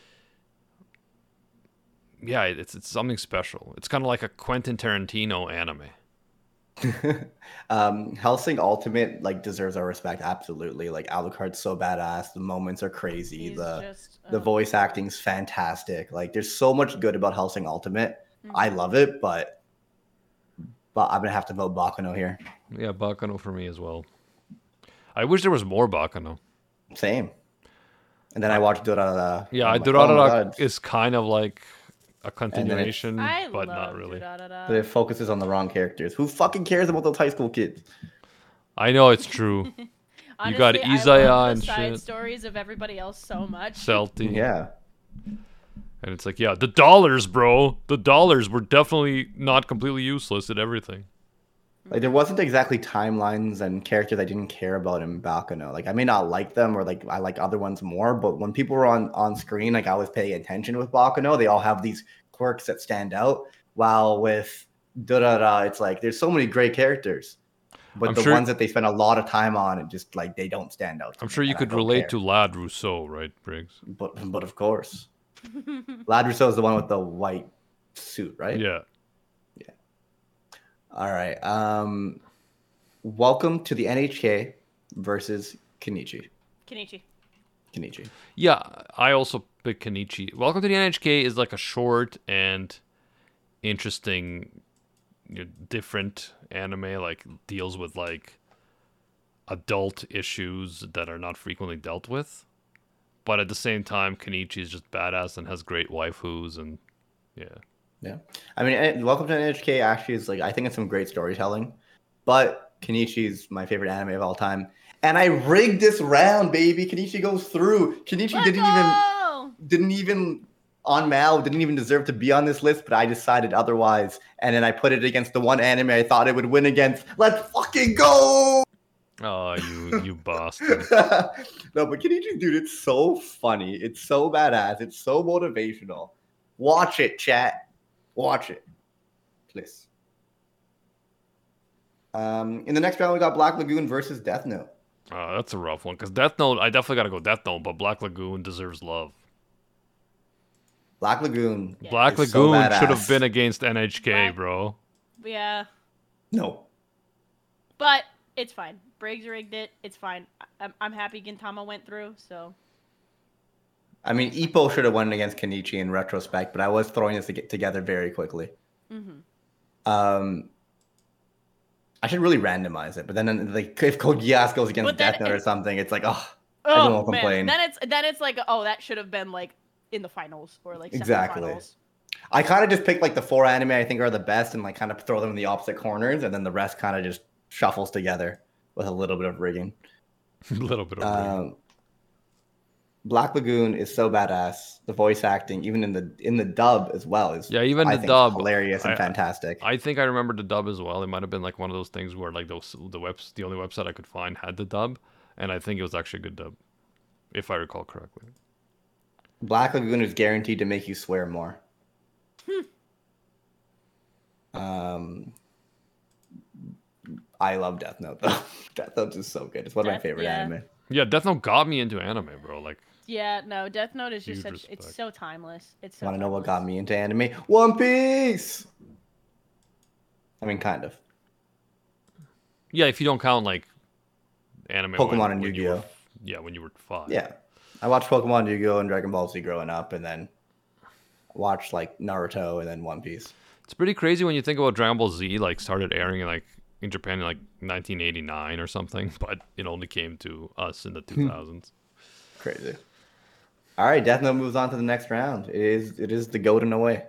yeah, it's it's something special. It's kind of like a Quentin Tarantino anime. um Helsing Ultimate like deserves our respect absolutely. Like Alucard's so badass, the moments are crazy, He's the just, the uh, voice acting's fantastic. Like there's so much good about Helsing Ultimate. mhm. I love it, but but I'm gonna have to vote Baccano here. Yeah, Baccano for me as well. I wish there was more Baccano. Same. And then I watched Durarara. Yeah, I'm like, oh my Durarara God. is kind of like a it's- continuation, I but love not really. Durarara. But it focuses on the wrong characters. Who fucking cares about those high school kids? I know it's true. Honestly, got I Izaya love and the side shit. stories of everybody else so much. Celti. Yeah. And it's like, yeah, the dollars, bro. The dollars were definitely not completely useless at everything. Like there wasn't exactly timelines and characters I didn't care about in Baccano. Like I may not like them or like I like other ones more, but when people were on on screen, like I was paying attention with Baccano. They all have these quirks that stand out. While with Durara, it's like there's so many great characters, but I'm the sure- ones that they spend a lot of time on, it just like they don't stand out. to I'm me, sure you and I could don't relate care. to Lad Rousseau, right, Briggs? but but of course, Lad Rousseau is the one with the white suit, right? Yeah. All right. Um, welcome to the N H K versus Kenichi. Kenichi. Kenichi. Yeah, I also pick Kenichi. Welcome to the N H K is like a short and interesting, you know, different anime. Like deals with like adult issues that are not frequently dealt with, but at the same time, Kenichi is just badass and has great waifus and yeah. Yeah. I mean, eh, Welcome to N H K actually is like, I think it's some great storytelling, but Kenichi's my favorite anime of all time. And I rigged this round, baby. Kenichi goes through. Kenichi Let's didn't even, go! didn't even, on Mal, didn't even deserve to be on this list, but I decided otherwise. And then I put it against the one anime I thought it would win against. Let's fucking go! Oh, you you bastard. No, but Kenichi, dude, it's so funny. It's so badass. It's so motivational. Watch it, chat. Watch it, please. Um, in the next round, we got Black Lagoon versus Death Note. Uh, that's a rough one because Death Note. I definitely gotta go Death Note, but Black Lagoon deserves love. Black Lagoon. Yeah. Black It's so Lagoon should have badass. been against N H K, Black- bro. Yeah, No. but it's fine. Briggs rigged it. It's fine. I- I'm, I'm happy Gintama went through, so. I mean, Ippo should have won against Kenichi in retrospect, but I was throwing this to get together very quickly. Mm-hmm. Um, I should really randomize it, but then like if Code Geass goes against But then Death Note or it- something, it's like, oh, everyone will Oh man, complain. then it's then it's like, oh, that should have been like in the finals or like Exactly. semifinals. I kind of just picked like the four anime I think are the best and like kind of throw them in the opposite corners, and then the rest kind of just shuffles together with a little bit of rigging. A little bit of Um, Black Lagoon is so badass. The voice acting, even in the in the dub as well, is Yeah, even I the think, dub, hilarious and I- fantastic. I think I remember the dub as well. It might have been like one of those things where like those the webs the only website I could find had the dub, and I think it was actually a good dub, if I recall correctly. Black Lagoon is guaranteed to make you swear more. um, I love Death Note though. Death Note is so good. It's one of my Death- favorite yeah. anime. Yeah, Death Note got me into anime, bro. Like, Yeah, no, Death Note is just Huge such it's respect. so timeless. It's so Want to know what timeless. got me into anime? One Piece. I mean, kind of. yeah, if you don't count like anime, Pokemon when, and when you Yu-Gi-Oh. were- Yeah, when you were five. Yeah, I watched Pokemon, Yu-Gi-Oh, and Dragon Ball Z growing up, and then watched like Naruto and then One Piece. It's pretty crazy when you think about Dragon Ball Z. Like, started airing in like in Japan in like nineteen eighty-nine or something, but it only came to us in the two thousands. Crazy. All right, Death Note moves on to the next round. It is it is the goat in a way.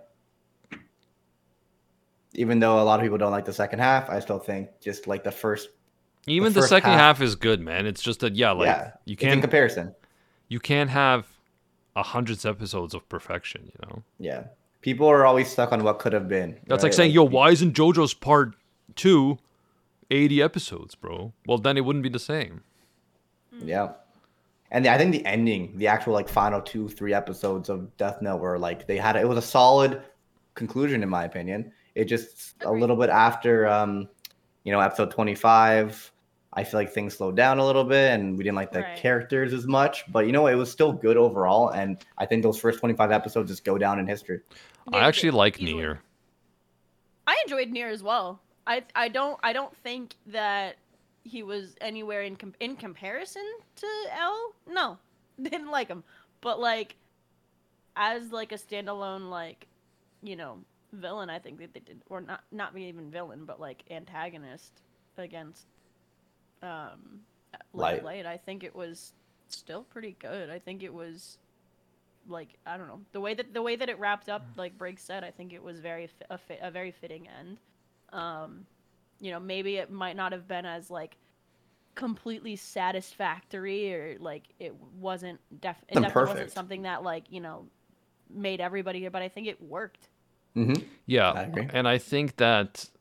Even though a lot of people don't like the second half, I still think just like the first. Even The the, first second half- half, is good, man. It's just that yeah, like yeah, you it's in can't comparison. you can't have a hundreds episodes of perfection, you know. Yeah, people are always stuck on what could have been. That's right? like saying, yo, why isn't JoJo's part two eighty episodes, bro? Well, then it wouldn't be the same. Yeah. And I think the ending, the actual like final two, three episodes of Death Note were like they had it was a solid conclusion in my opinion. It just a Agreed. little bit after um, you know, episode twenty-five, I feel like things slowed down a little bit and we didn't like the Right. characters as much. But you know, it was still good overall. And I think those first twenty-five episodes just go down in history. I They actually did, like easily. Nier. I enjoyed Nier as well. I I don't I don't think that he was anywhere in com- in comparison to L. No, didn't like him. But like, as like a standalone like, you know, villain, I think that they did, or not not even villain, but like antagonist against um Light. Light. Light. I think it was still pretty good. I think it was like I don't know the way that the way that it wrapped up, like Briggs said. I think it was very fi- a, fi- a very fitting end. Um, you know, maybe it might not have been as like completely satisfactory or like it wasn't def- it Wasn't definitely wasn't perfect. something that like you know made everybody here, but I think it worked. Mm-hmm. Yeah, I agree. and I think that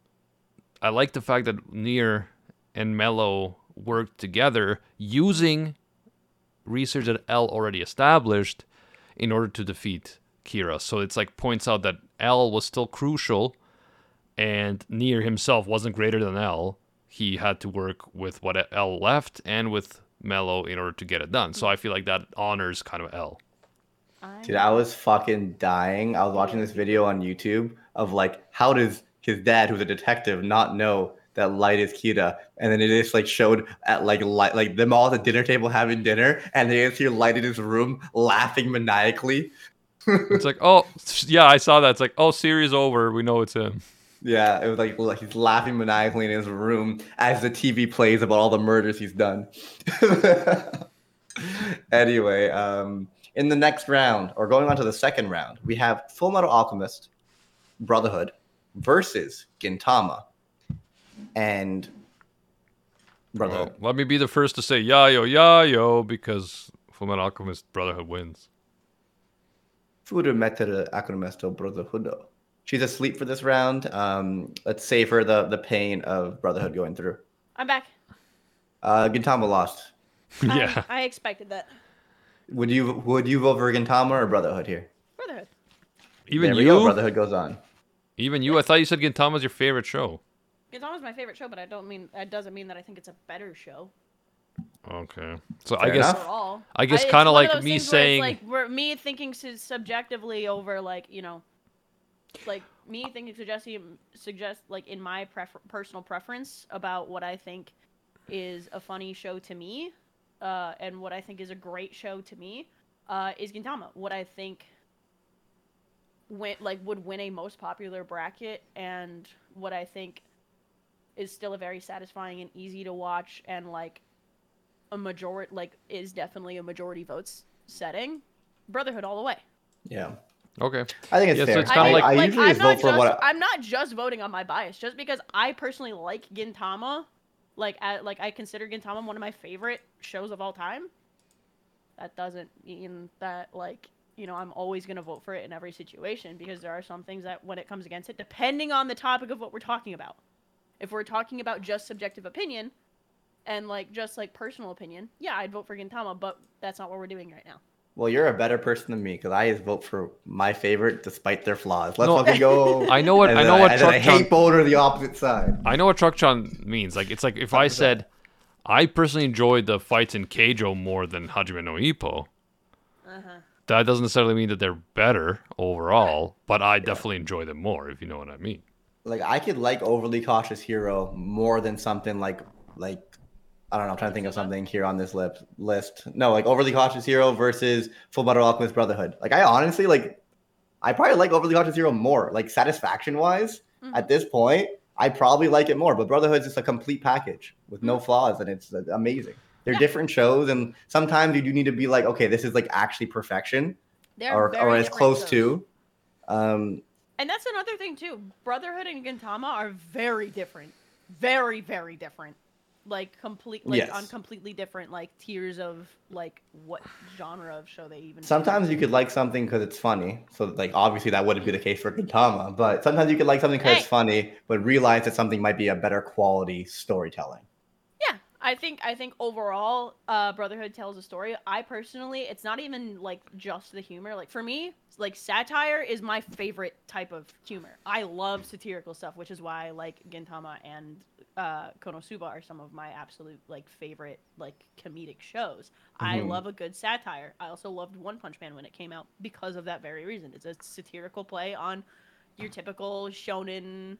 I like the fact that Nier and Mello worked together using research that L already established in order to defeat Kira. So it's like points out that L was still crucial and Nier himself wasn't greater than L. He had to work with what L left and with Mello in order to get it done. So I feel like that honors kind of L. I Dude, I was fucking dying. I was watching this video on YouTube of like, how does his dad, who's a detective, not know that Light is Kira? And then it just like showed at like light, like them all at the dinner table having dinner, and they just hear Light in his room laughing maniacally. It's like, oh, yeah, I saw that. It's like, oh, series over. We know it's him. Yeah, it was like, like he's laughing maniacally in his room as the T V plays about all the murders he's done. Anyway, um, in the next round, or going on to the second round, we have Full Metal Alchemist Brotherhood versus Gintama. And Brotherhood. Well, let me be the first to say yayo, yayo, because Fullmetal Alchemist Brotherhood wins. Furumetere Akumesto Brotherhood. She's asleep for this round. Um, let's save her the, the pain of Brotherhood going through. I'm back. Uh, Gintama lost. Yeah. I, I expected that. Would you would you vote for Gintama or Brotherhood here? Brotherhood. Even there we go. you? Brotherhood goes on. Even you? I thought you said Gintama's your favorite show. It's always my favorite show, but I don't mean that doesn't mean that I think it's a better show. Okay. So Fair I guess enough. Overall, I guess it's kinda one of like those me things where it's saying- like where me thinking su- subjectively over like you know, like me thinking suggesting suggest like in my prefer- personal preference about what I think is a funny show to me, uh, and what I think is a great show to me. uh, is Gintama. What I think win, like would win a most popular bracket, and what I think is still a very satisfying and easy to watch, and like a majority, like is definitely a majority votes setting. Brotherhood all the way. Yeah. Okay. I think it's Yeah, so fair. it's kinda I, like- I like, usually I'm just not vote for just, what I, I'm not just voting on my bias, just because I personally like Gintama. Like, I, like I consider Gintama one of my favorite shows of all time. That doesn't mean that, like, you know, I'm always gonna vote for it in every situation, because there are some things that, when it comes against it, depending on the topic of what we're talking about. If we're talking about just subjective opinion, and like just like personal opinion, yeah, I'd vote for Gintama, but that's not what we're doing right now. well, you're a better person than me because I just vote for my favorite despite their flaws. Let's No, fucking go. I know what And I then know what and then I Truck Chan, hate Boulder the opposite side. I know what Truck Chan means. Like it's like if I said I personally enjoyed the fights in Keijo more than Hajime no Ippo. Uh-huh. That doesn't necessarily mean that they're better overall, but I definitely enjoy them more, if you know what I mean. Like I could like Overly Cautious Hero more than something like like I don't know. I'm trying to think of something here on this list. List. No, like Overly Cautious Hero versus Full Metal Alchemist Brotherhood. Like I honestly like, I probably like Overly Cautious Hero more. Like satisfaction wise, Mhm. at this point, I probably like it more. But Brotherhood's just a complete package with no flaws, and it's uh, amazing. They're Yeah. different shows, and sometimes you do need to be like, okay, this is like actually perfection, They're or very or as different close shows. to. Um, And that's another thing too. Brotherhood and Gintama are very different. Very, very different. Like complete like Yes. on completely different like tiers of like what genre of show they even do. Sometimes you could like something because it's funny. So, like, obviously that wouldn't be the case for Gintama. But sometimes you could like something because it's Hey. funny, but realize that something might be a better quality storytelling. Yeah, I think I think overall, uh, Brotherhood tells a story. I personally, it's not even like just the humor. Like for me, like satire is my favorite type of humor. I love satirical stuff, which is why like Gintama and uh, Konosuba are some of my absolute like favorite like comedic shows. I Mhm. love a good satire. I also loved One Punch Man when it came out because of that very reason. It's a satirical play on your typical shonen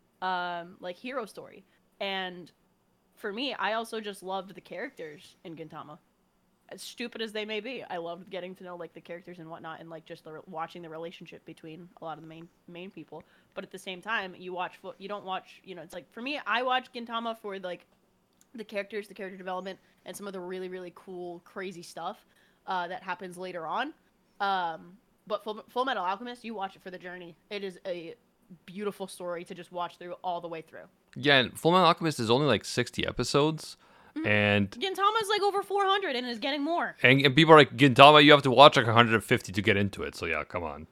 um, like hero story. And for me, I also just loved the characters in Gintama. As stupid as they may be, I loved getting to know like the characters and whatnot, and like just the, watching the relationship between a lot of the main main people. But at the same time, you watch fo- you don't watch, you know, it's like for me, I watch Gintama for like the characters, the character development, and some of the really really cool crazy stuff uh, that happens later on. Um, but Full, Full Metal Alchemist, you watch it for the journey. It is a beautiful story to just watch through all the way through. Yeah, and Full Metal Alchemist is only like sixty episodes, and Gintama's like over four hundred and is getting more. and, and people are like, Gintama, you have to watch like one hundred fifty to get into it. So yeah, come on.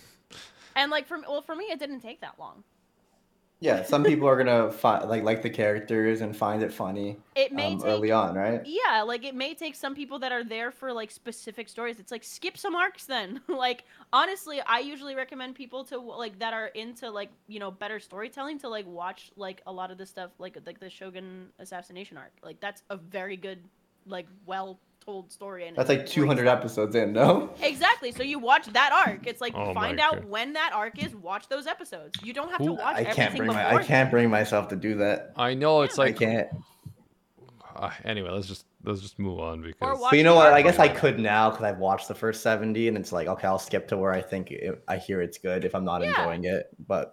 And like for well, for me, it didn't take that long. Yeah, some people are gonna fi- like like the characters and find it funny It may um, take early on, right? yeah, like it may take some people that are there for like specific stories. It's like skip some arcs then. Like honestly, I usually recommend people to like that are into like you know better storytelling to like watch like a lot of the stuff like like the Shogun assassination arc. Like that's a very good like well told story and That's it's like great two hundred stuff. episodes in, no? Exactly. So you watch that arc. It's like Oh find my out God. when that arc is. Watch those episodes. You don't have to Who- watch I everything can't bring my I before. can't bring myself to do that. I know it's Yeah. I like. can't. Uh, anyway, let's just let's just move on because Or watch But you know the what? arc I guess I before. could now because I've watched the first seventy, and it's like, okay, I'll skip to where I think it, I hear it's good if I'm not Yeah. enjoying it. But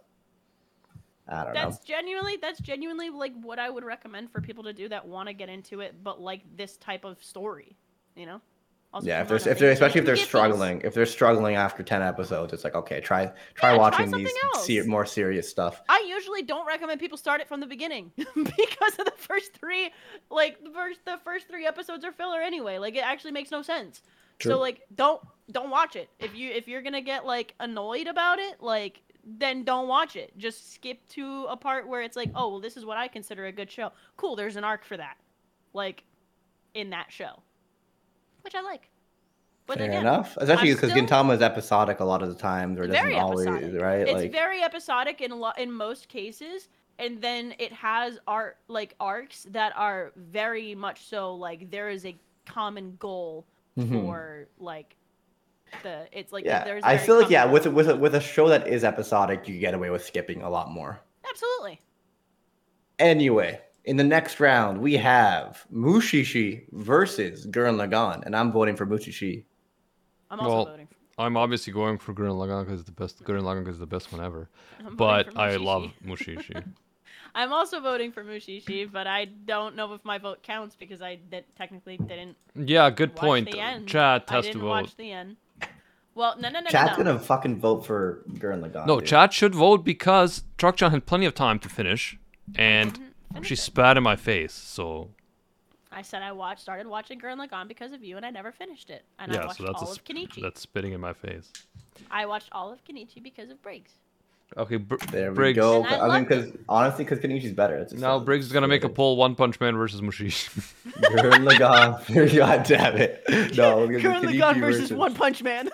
I don't That's know. genuinely that's genuinely like what I would recommend for people to do that want to get into it, but like this type of story, you know. Also, Yeah, come if they're on, if I'm they're thinking, especially if you they're get these- struggling, if they're struggling after ten episodes, it's like, okay, try try Yeah, try watching something these else. se- more serious stuff. I usually don't recommend people start it from the beginning because of the first three, like the first the first three episodes are filler anyway. Like it actually makes no sense. True. So like don't don't watch it. If you if you're gonna get like annoyed about it, like then don't watch it. Just skip to a part where it's like, oh well, this is what I consider a good show. Cool, there's an arc for that, like in that show, which I like. But Fair again, enough, especially I'm because still- Gintama is episodic a lot of the times, or it doesn't very always, episodic. right? It's Like, very episodic in a lot in most cases, and then it has art like arcs that are very much so like there is a common goal Mhm. for like the it's like yeah, there's I very feel like common yeah, goal. with a, with a, with a show that is episodic, you get away with skipping a lot more. Absolutely. Anyway, in the next round, we have Mushishi versus Gurren Lagann, and I'm voting for Mushishi. I'm also Well, voting. For, I'm obviously going for Gurren Lagann because it's the best. Gurren Lagann because it's the best one ever. I'm voting But for I Mushishi. love Mushishi. I'm also voting for Mushishi, but I don't know if my vote counts because I did, technically didn't Yeah, good watch point. the end. Chat I has didn't to vote. watch the end. Well, no, no, no, Chat's no, no. gonna fucking vote for Gurren Lagann. No, dude. chat should vote because Truck-chan had plenty of time to finish, and didn't finish she it. spat in my face. So I said I watched, started watching Gurren Lagann because of you, and I never finished it. And I yeah, watched so that's all a, of Kenichi. that's spitting in my face. I watched all of Kenichi because of Briggs. Okay, Br- There we Briggs. go. And I I, mean, loved because honestly, because Kenichi's better. It's just- Now it's Briggs is gonna what make a it is. poll: One Punch Man versus Mushishi. Gurren Lagann. God damn it. No, it's gonna Gurren be Lagann Kenichi versus One Punch Man.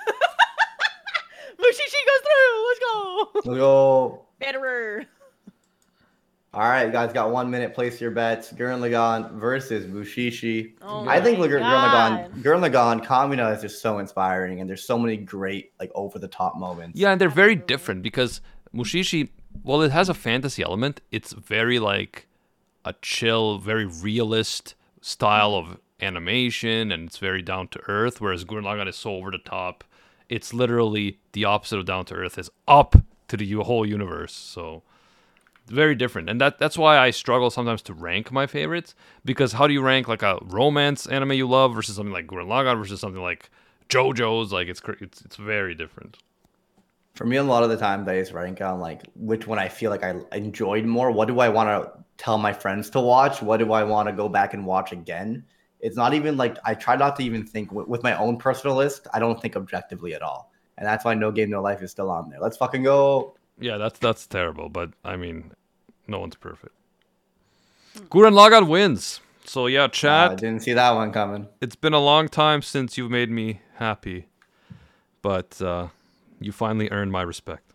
Mushishi goes through. Let's go. Let's go. Betterer. All right, guys, got one minute. Place your bets. Gurren Lagann versus Mushishi. Oh I think my Gurren God. Lagann, Gurren Lagann, Kamina is just so inspiring, and there's so many great, like, over the top moments. Yeah, and they're very Absolutely. different because Mushishi, while it has a fantasy element, it's very like a chill, very realist style of animation, and it's very down to earth. Whereas Gurren Lagann is so over the top. It's literally the opposite of down to earth. Is up to the u- whole universe. So very different, and that that's why I struggle sometimes to rank my favorites. Because how do you rank like a romance anime you love versus something like Gurren Lagann versus something like JoJo's? Like it's cr- it's it's very different. For me, a lot of the time, I just rank on like which one I feel like I enjoyed more. What do I want to tell my friends to watch? What do I want to go back and watch again? It's not even like I try not to even think with, with my own personal list. I don't think objectively at all, and that's why No Game No Life is still on there. Let's fucking go. Yeah, that's that's terrible, but I mean, no one's perfect. Gurren Lagann wins. So yeah, Uh, chat. didn't see that one coming. It's been a long time since you've made me happy, but uh, you finally earned my respect.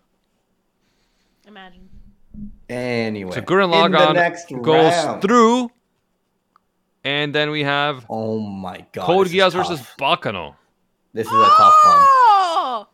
Imagine. Anyway, So Gurren in the Lagann next goes round. through, and then we have Oh my god. Code this is Geass versus tough. Bakano. This is a tough one. Oh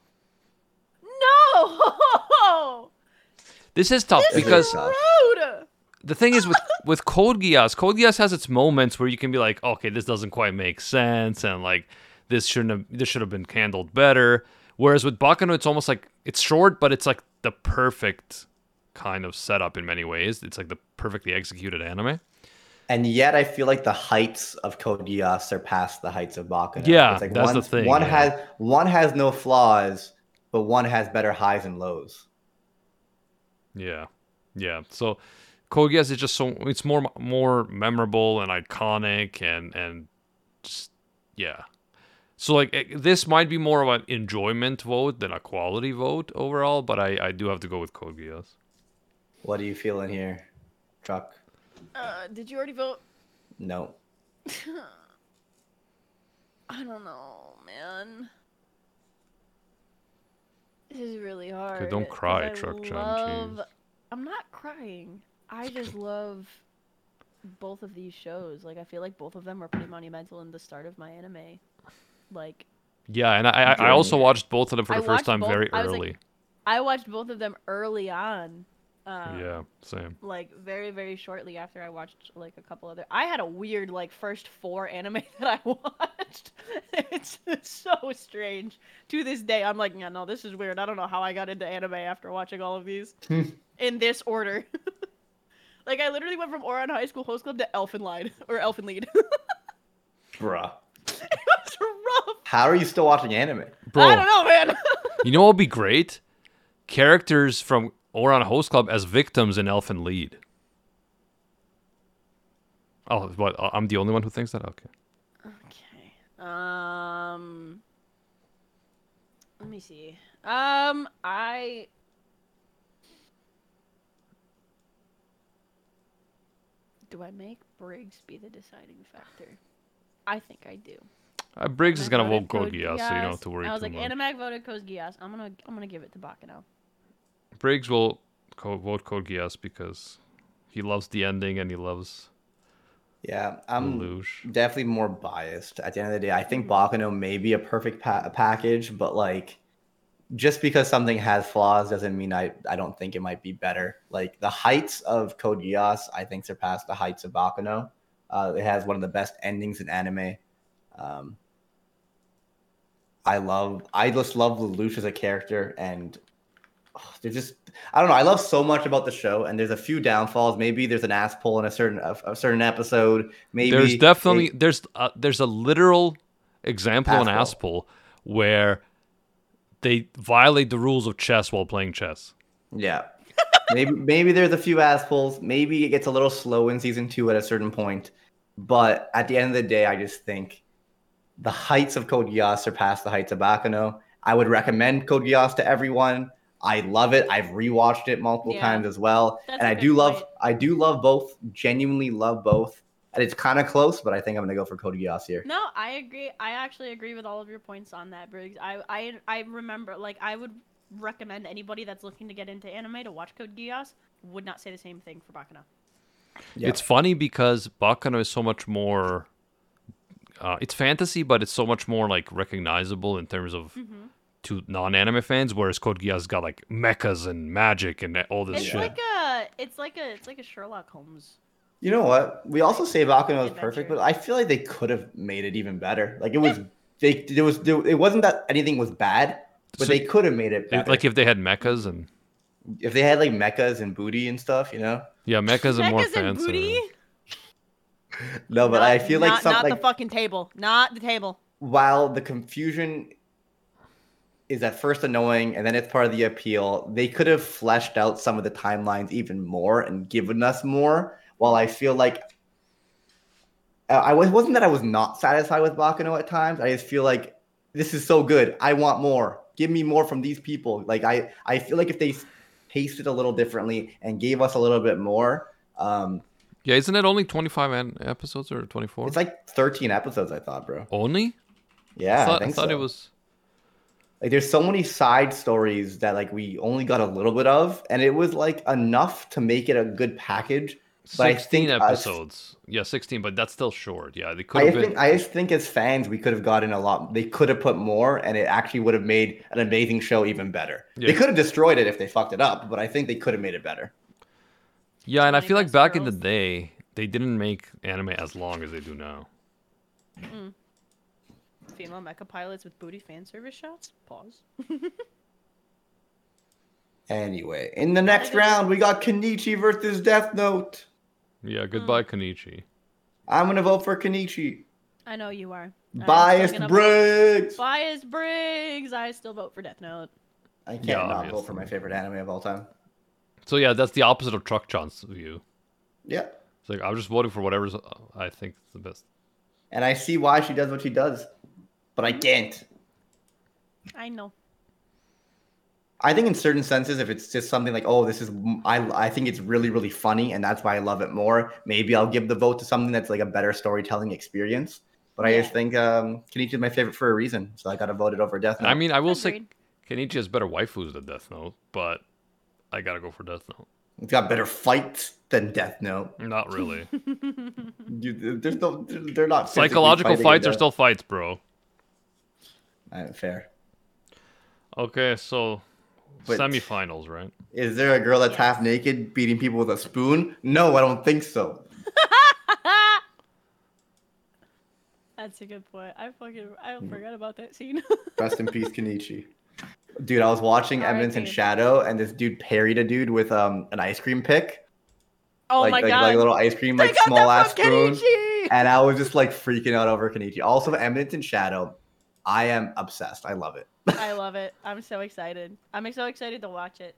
no! This is tough This is because tough. Rude. the thing is with with Code Geass, Code Geass has its moments where you can be like, okay, this doesn't quite make sense, and like this shouldn't have this should have been handled better. Whereas with Bakano, it's almost like it's short, but it's like the perfect kind of setup in many ways. It's like the perfectly executed anime. And yet, I feel like the heights of Code Geass surpass the heights of Bakuno. Yeah, it's like that's one, the thing, One yeah. has one has no flaws, but one has better highs and lows. Yeah, yeah. So Code Geass is just so it's more more memorable and iconic and and just yeah. So like it, this might be more of an enjoyment vote than a quality vote overall, but I I do have to go with Code Geass. What are you feeling here, Truck? Uh, did you already vote? No. I don't know, man. This is really hard. don't 'cause cry, I Truck John, love... jeez. I'm not crying. I just love both of these shows. Like, I feel like both of them were pretty monumental in the start of my anime. Like, Yeah, and I I, I also watched both of them for I the first watched time both- very I was, like, early. I watched both of them early on. Um, Yeah, same. Like very, very shortly after I watched like a couple other. I had a weird like first four anime that I watched. It's, it's so strange. To this day, I'm like, yeah, no, this is weird. I don't know how I got into anime after watching all of these in this order. Like I literally went from Ouran High School Host Club to Elfen Lied or Elfen Lied. Bruh. It was rough. How are you still watching anime? Bro, I don't know, man. you know what would be great? Characters from Ouran Host Club as victims in Elfen Lied. Oh, what? I'm the only one who thinks that? Okay. Okay. Um. Let me see. Um, I. Do I make Briggs be the deciding factor? I think I do. Uh, Briggs is gonna Voted vote Code Geass, so you don't have Geass. to worry I was too like, much. Animag voted Code Geass. I'm gonna, I'm gonna give it to Bakano. Briggs will co- vote Code Geass because he loves the ending and he loves Yeah, I'm Lelouch. definitely more biased. At the end of the day, I think Bakuno may be a perfect pa- package, but like, just because something has flaws doesn't mean I, I don't think it might be better. Like the heights of Code Geass, I think surpass the heights of Bakuno. Uh, it has one of the best endings in anime. Um, I love. I just love Lelouch as a character, and oh, they're just. I don't know. I love so much about the show, and there's a few downfalls. Maybe there's an ass pull in a certain a, a certain episode. Maybe There's definitely they- there's uh, there's a literal example in Ass Aspel where they violate the rules of chess while playing chess. yeah. maybe maybe there's a few ass pulls. Maybe it gets a little slow in season two at a certain point. But at the end of the day, I just think the heights of Code Geass surpass the heights of Bakano. I would recommend Code Geass to everyone. I love it. I've rewatched it multiple Yeah. times as well. That's and a I good do love point. I do love both. Genuinely love both. And it's kind of close, but I think I'm gonna go for Code Geass here. No, I agree. I actually agree with all of your points on that, Briggs. I I I remember, like, I would recommend anybody that's looking to get into anime to watch Code Geass. Would not say the same thing for Bakano. Yeah. It's funny because Bakano is so much more. Uh, it's fantasy, but it's so much more like recognizable in terms of Mm-hmm. to non-anime fans. Whereas Code Geass got like mechas and magic and all this It's shit. like a it's like a it's like a Sherlock Holmes. You know what? We also say Bakano was Adventure. perfect, but I feel like they could have made it even better. Like it was, they there was there, it wasn't that anything was bad, but So- they could have made it better. Like if they had mechas and if they had like mechas and booty and stuff, you know. yeah, mechas and more Mechas and fancy. booty? No, but Not- I feel like not, some not like the fucking table, not the table. while the confusion is at first annoying and then it's part of the appeal, they could have fleshed out some of the timelines even more and given us more. While I feel like uh, I was wasn't that I was not satisfied with Bakano at times. I just feel like this is so good. I want more. Give me more from these people. Like I, I feel like if they paced it a little differently and gave us a little bit more, um, Yeah, isn't it only twenty-five an- episodes or twenty-four? it's like thirteen episodes. I thought, bro. Only? Yeah, I thought, I, think I thought so. it was. Like there's so many side stories that like we only got a little bit of, and it was like enough to make it a good package. But I sixteen think us- episodes. Yeah, sixteen, but that's still short. Yeah, they could I have been. think I just think as fans we could have gotten a lot. They could have put more, and it actually would have made an amazing show even better. Yeah. They could have destroyed it if they fucked it up, but I think they could have made it better. Yeah, and I Twenty feel like best back in girls. the day, they didn't make anime as long as they do now. Female mecha pilots with booty fan service shots. Pause. Anyway, in the next did- round we got Kenichi versus Death Note. Yeah, goodbye, Hmm. Kenichi. I'm gonna vote for Kenichi. I know you are. I'm Biased still gonna vote- Briggs. Bias Briggs. I still vote for Death Note. I can't Yeah, not vote obviously. for my favorite anime of all time. So yeah, that's the opposite of Truck John's view. Yeah. It's like I'm just voting for whatever's uh, I think is the best. And I see why she does what she does, but I can't. I know. I think in certain senses, if it's just something like, oh, this is, I, I think it's really, really funny, and that's why I love it more. Maybe I'll give the vote to something that's like a better storytelling experience. But I Yeah. just think um, Kenichi is my favorite for a reason, so I got to vote it over Death Note. I mean, I will Agreed. say Kenichi has better waifus than Death Note, but I gotta go for Death Note. It's got better fights than Death Note. Not really. You, there's no, they're not physically Psychological fighting fights in are Death- still fights, bro. Uh, fair. Okay, so But- semifinals, right? Is there a girl that's Yes. half naked beating people with a spoon? No, I don't think so. That's a good point. I fucking I forgot about that scene. Rest in peace, Kenichi. Dude, I was watching R I P. Evidence in Shadow, and this dude parried a dude with um an ice cream pick. oh like, my like, god. like a little ice cream, They like got small that ass from spoon. Kenichi! And I was just like freaking out over Kenichi. Also, Evidence in Shadow, I am obsessed. I love it. I love it. I'm so excited. I'm so excited to watch it.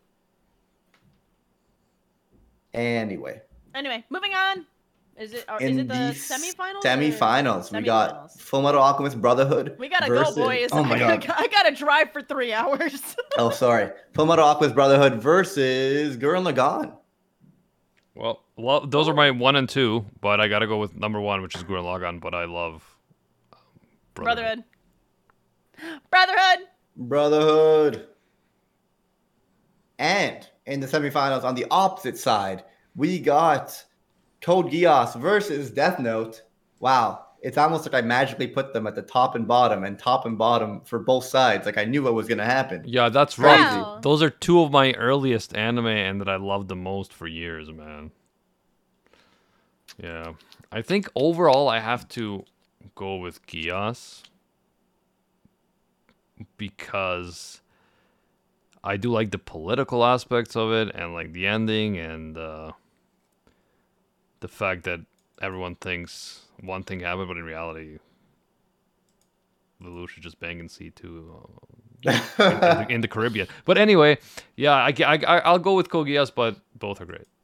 Anyway, Anyway, moving on. Is it or is in it the the semifinals? or- semifinals, we got Semifinals. Full Metal Alchemist Brotherhood. We gotta versus- go, boys. Oh my I god. gotta, I gotta drive for three hours. Oh, sorry. Full Metal Alchemist Brotherhood versus Gurren Lagann. Well, well, those are my one and two, but I gotta go with number one, which is Gurren Lagann. But I love um, Brotherhood. Brotherhood. Brotherhood. And in the semifinals, on the opposite side, we got Code Geass versus Death Note. Wow. It's almost like I magically put them at the top and bottom and top and bottom for both sides. Like I knew what was going to happen. Yeah, that's right. Wow. Those are two of my earliest anime and that I loved the most for years, man. Yeah. I think overall I have to go with Geass. because I do like the political aspects of it and like the ending and uh, the fact that everyone thinks one thing happened, but in reality, Lelouch is just banging C two uh, in, in, the, in the Caribbean. But anyway, yeah, I, I, I, I'll go with Code Geass, but both are great.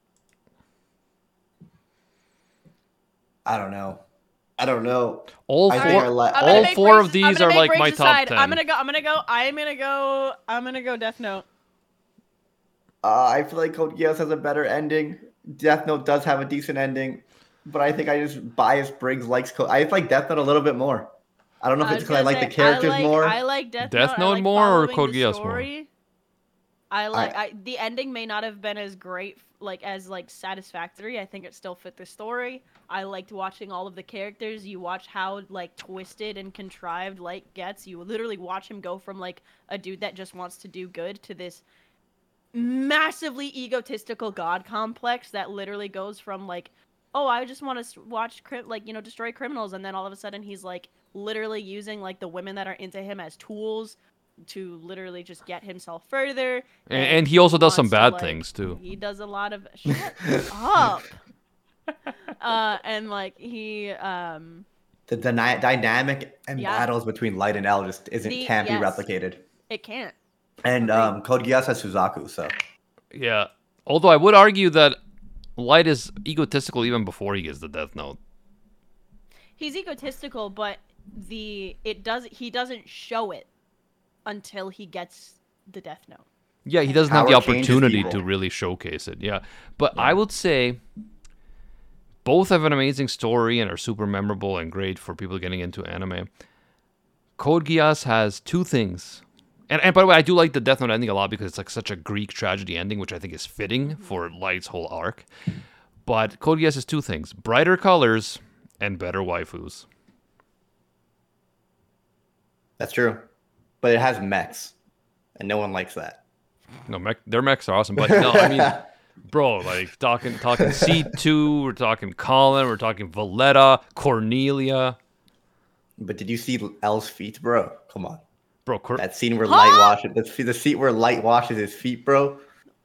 I don't know. I don't know. All I four, think I li- I'm gonna all make four Briggs- of these I'm gonna are make like Briggs my top decide. ten. I'm gonna go. I'm gonna go. I'm gonna go. I'm gonna go. Death Note. Uh, I feel like Code Geass has a better ending. Death Note does have a decent ending, but I think I just bias Briggs likes Code. I like Death Note a little bit more. I don't know if I it's was because I gonna like the say, characters I like, more. I like Death, Death Note, I Note like more or following Code the Geass more? story. I like. I, the ending may not have been as great, like as like satisfactory. I think it still fit the story. I liked watching all of the characters. You watch how like twisted and contrived Light gets. You literally watch him go from like a dude that just wants to do good to this massively egotistical god complex that literally goes from like, oh, I just want to watch cri- like you know destroy criminals, and then all of a sudden he's like literally using like the women that are into him as tools to literally just get himself further. And, and he also does some wants to, bad like- things too. He does a lot of shut up. Uh, and like he um The dyna- dynamic and Yeah. battles between Light and L just isn't The- can't yes. be replicated. it can't. And um, Code Geass has Suzaku, so Yeah. Although I would argue that Light is egotistical even before he gets the Death Note. He's egotistical, but the it does he doesn't show it until he gets the Death Note. Yeah, he doesn't have the Power changes opportunity people. to really showcase it. Yeah. But I would say both have an amazing story and are super memorable and great for people getting into anime. Code Geass has two things. And, and by the way, I do like the Death Note ending a lot because it's like such a Greek tragedy ending, which I think is fitting for Light's whole arc. But Code Geass has two things: brighter colors and better waifus. that's true. But it has mechs, and no one likes that. No, mech, their mechs are awesome, but no, I mean, bro, like talking talking C two, we're talking Colin, we're talking Valletta, Cornelia, But did you see L's feet, bro? Come on. bro. Cor- That scene where Huh? Light washes the, the scene where Light washes his feet, bro.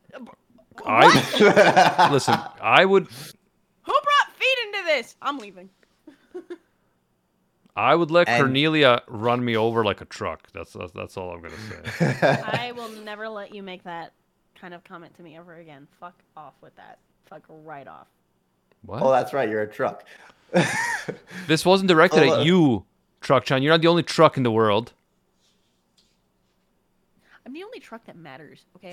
I listen. I would Who brought feet into this? I'm leaving. I would let And- Cornelia run me over like a truck. That's that's, that's all I'm gonna say. I will never let you make that kind of comment to me ever again. Fuck off with that. Fuck right off. What? Oh, that's right. You're a truck. This wasn't directed Oh, uh, at you, Truck Chan. You're not the only truck in the world. I'm the only truck that matters, okay?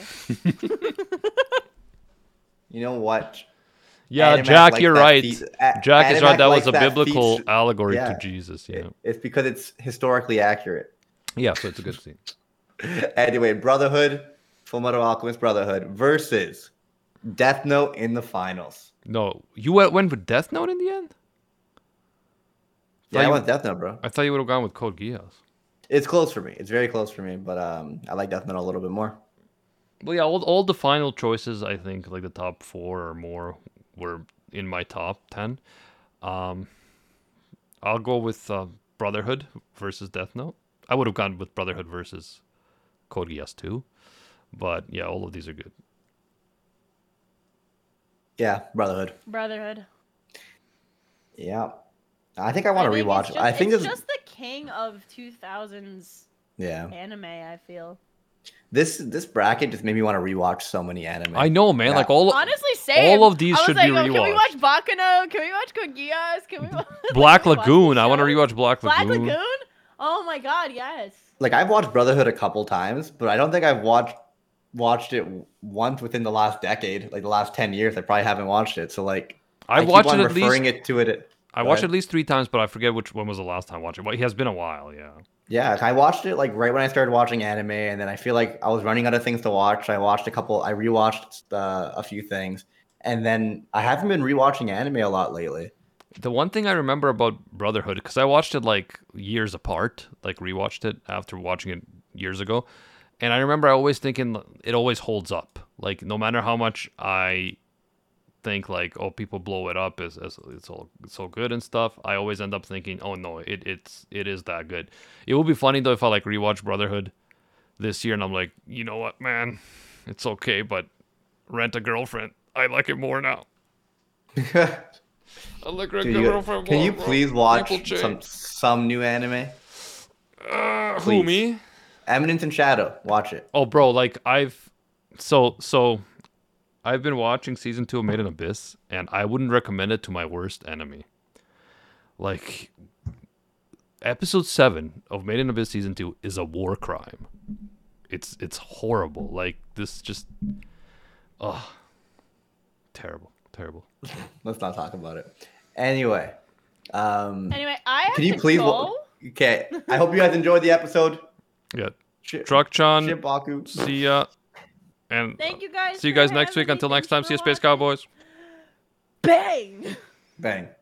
You know what? Yeah, Animax Jack, likes you're that right. feat- a- Jack is Animax right. That was likes a that biblical feat- allegory yeah. to Jesus. Yeah. It- it's because it's historically accurate. Yeah, so it's a good scene. Anyway, Brotherhood, Fullmetal Alchemist Brotherhood versus Death Note in the finals. No, you went, went with Death Note in the end? Yeah, I you- went Death Note, bro. I thought you would have gone with Code Geass. It's close for me. It's very close for me, but um, I like Death Note a little bit more. Well, yeah, all, all the final choices, I think, like the top four or more, were in my top ten. Um, I'll go with uh, Brotherhood versus Death Note. I would have gone with Brotherhood versus Code Geass too. But yeah, all of these are good. Yeah, Brotherhood. Brotherhood. Yeah, I think I want to think rewatch. It's it. just, I think it's this. just the king of two thousands Yeah, anime, I feel. this this bracket just made me want to rewatch so many anime. I know, man. Yeah. Like all Honestly, same. all of these I was should like, be oh, Can we rewatched. watch Bakuno? Can we watch Code Geass? Can we watch Black can we watch Lagoon. these I want to shows? rewatch Black Black Lagoon. Lagoon? Oh my god, yes. Like I've watched Brotherhood a couple times, but I don't think I've watched watched it once within the last decade, like the last ten years. I probably haven't watched it. So like I keep watched on it at least. referring it to it. I Go watched it ahead. at least three times, but I forget which one was the last time I watched it. But it has been a while. Yeah. Yeah, I watched it like right when I started watching anime, and then I feel like I was running out of things to watch. I watched a couple. I rewatched uh, a few things, and then I haven't been rewatching anime a lot lately. The one thing I remember about Brotherhood, because I watched it like years apart, like rewatched it after watching it years ago, and I remember I always thinking it always holds up. Like no matter how much I think like, oh, people blow it up as, as it's all it's so good and stuff. I always end up thinking, oh no, it it's it is that good. It would be funny though if I like rewatch Brotherhood this year and I'm like, you know what, man, it's okay, but Rent a Girlfriend, I like it more now. I like Rent a Dude, you- Girlfriend Can more, you bro. please watch People change. some some new anime? Uh, who Please. me? Eminence and Shadow. Watch it. Oh, bro, like I've so so I've been watching season two of Made in Abyss, and I wouldn't recommend it to my worst enemy. Like episode seven of Made in Abyss season two is a war crime. It's it's horrible. Like this just oh terrible. Terrible. Let's not talk about it. Anyway, um, Anyway, I have can you to please? go. wa- Okay, I hope you guys enjoyed the episode. Yeah. Shit, Truck-chan, shit, Baku. see ya. And Thank you guys. see you for guys next having week. me. Until next Thanks time, see you for Space watching. Cowboys. Bang. Bang.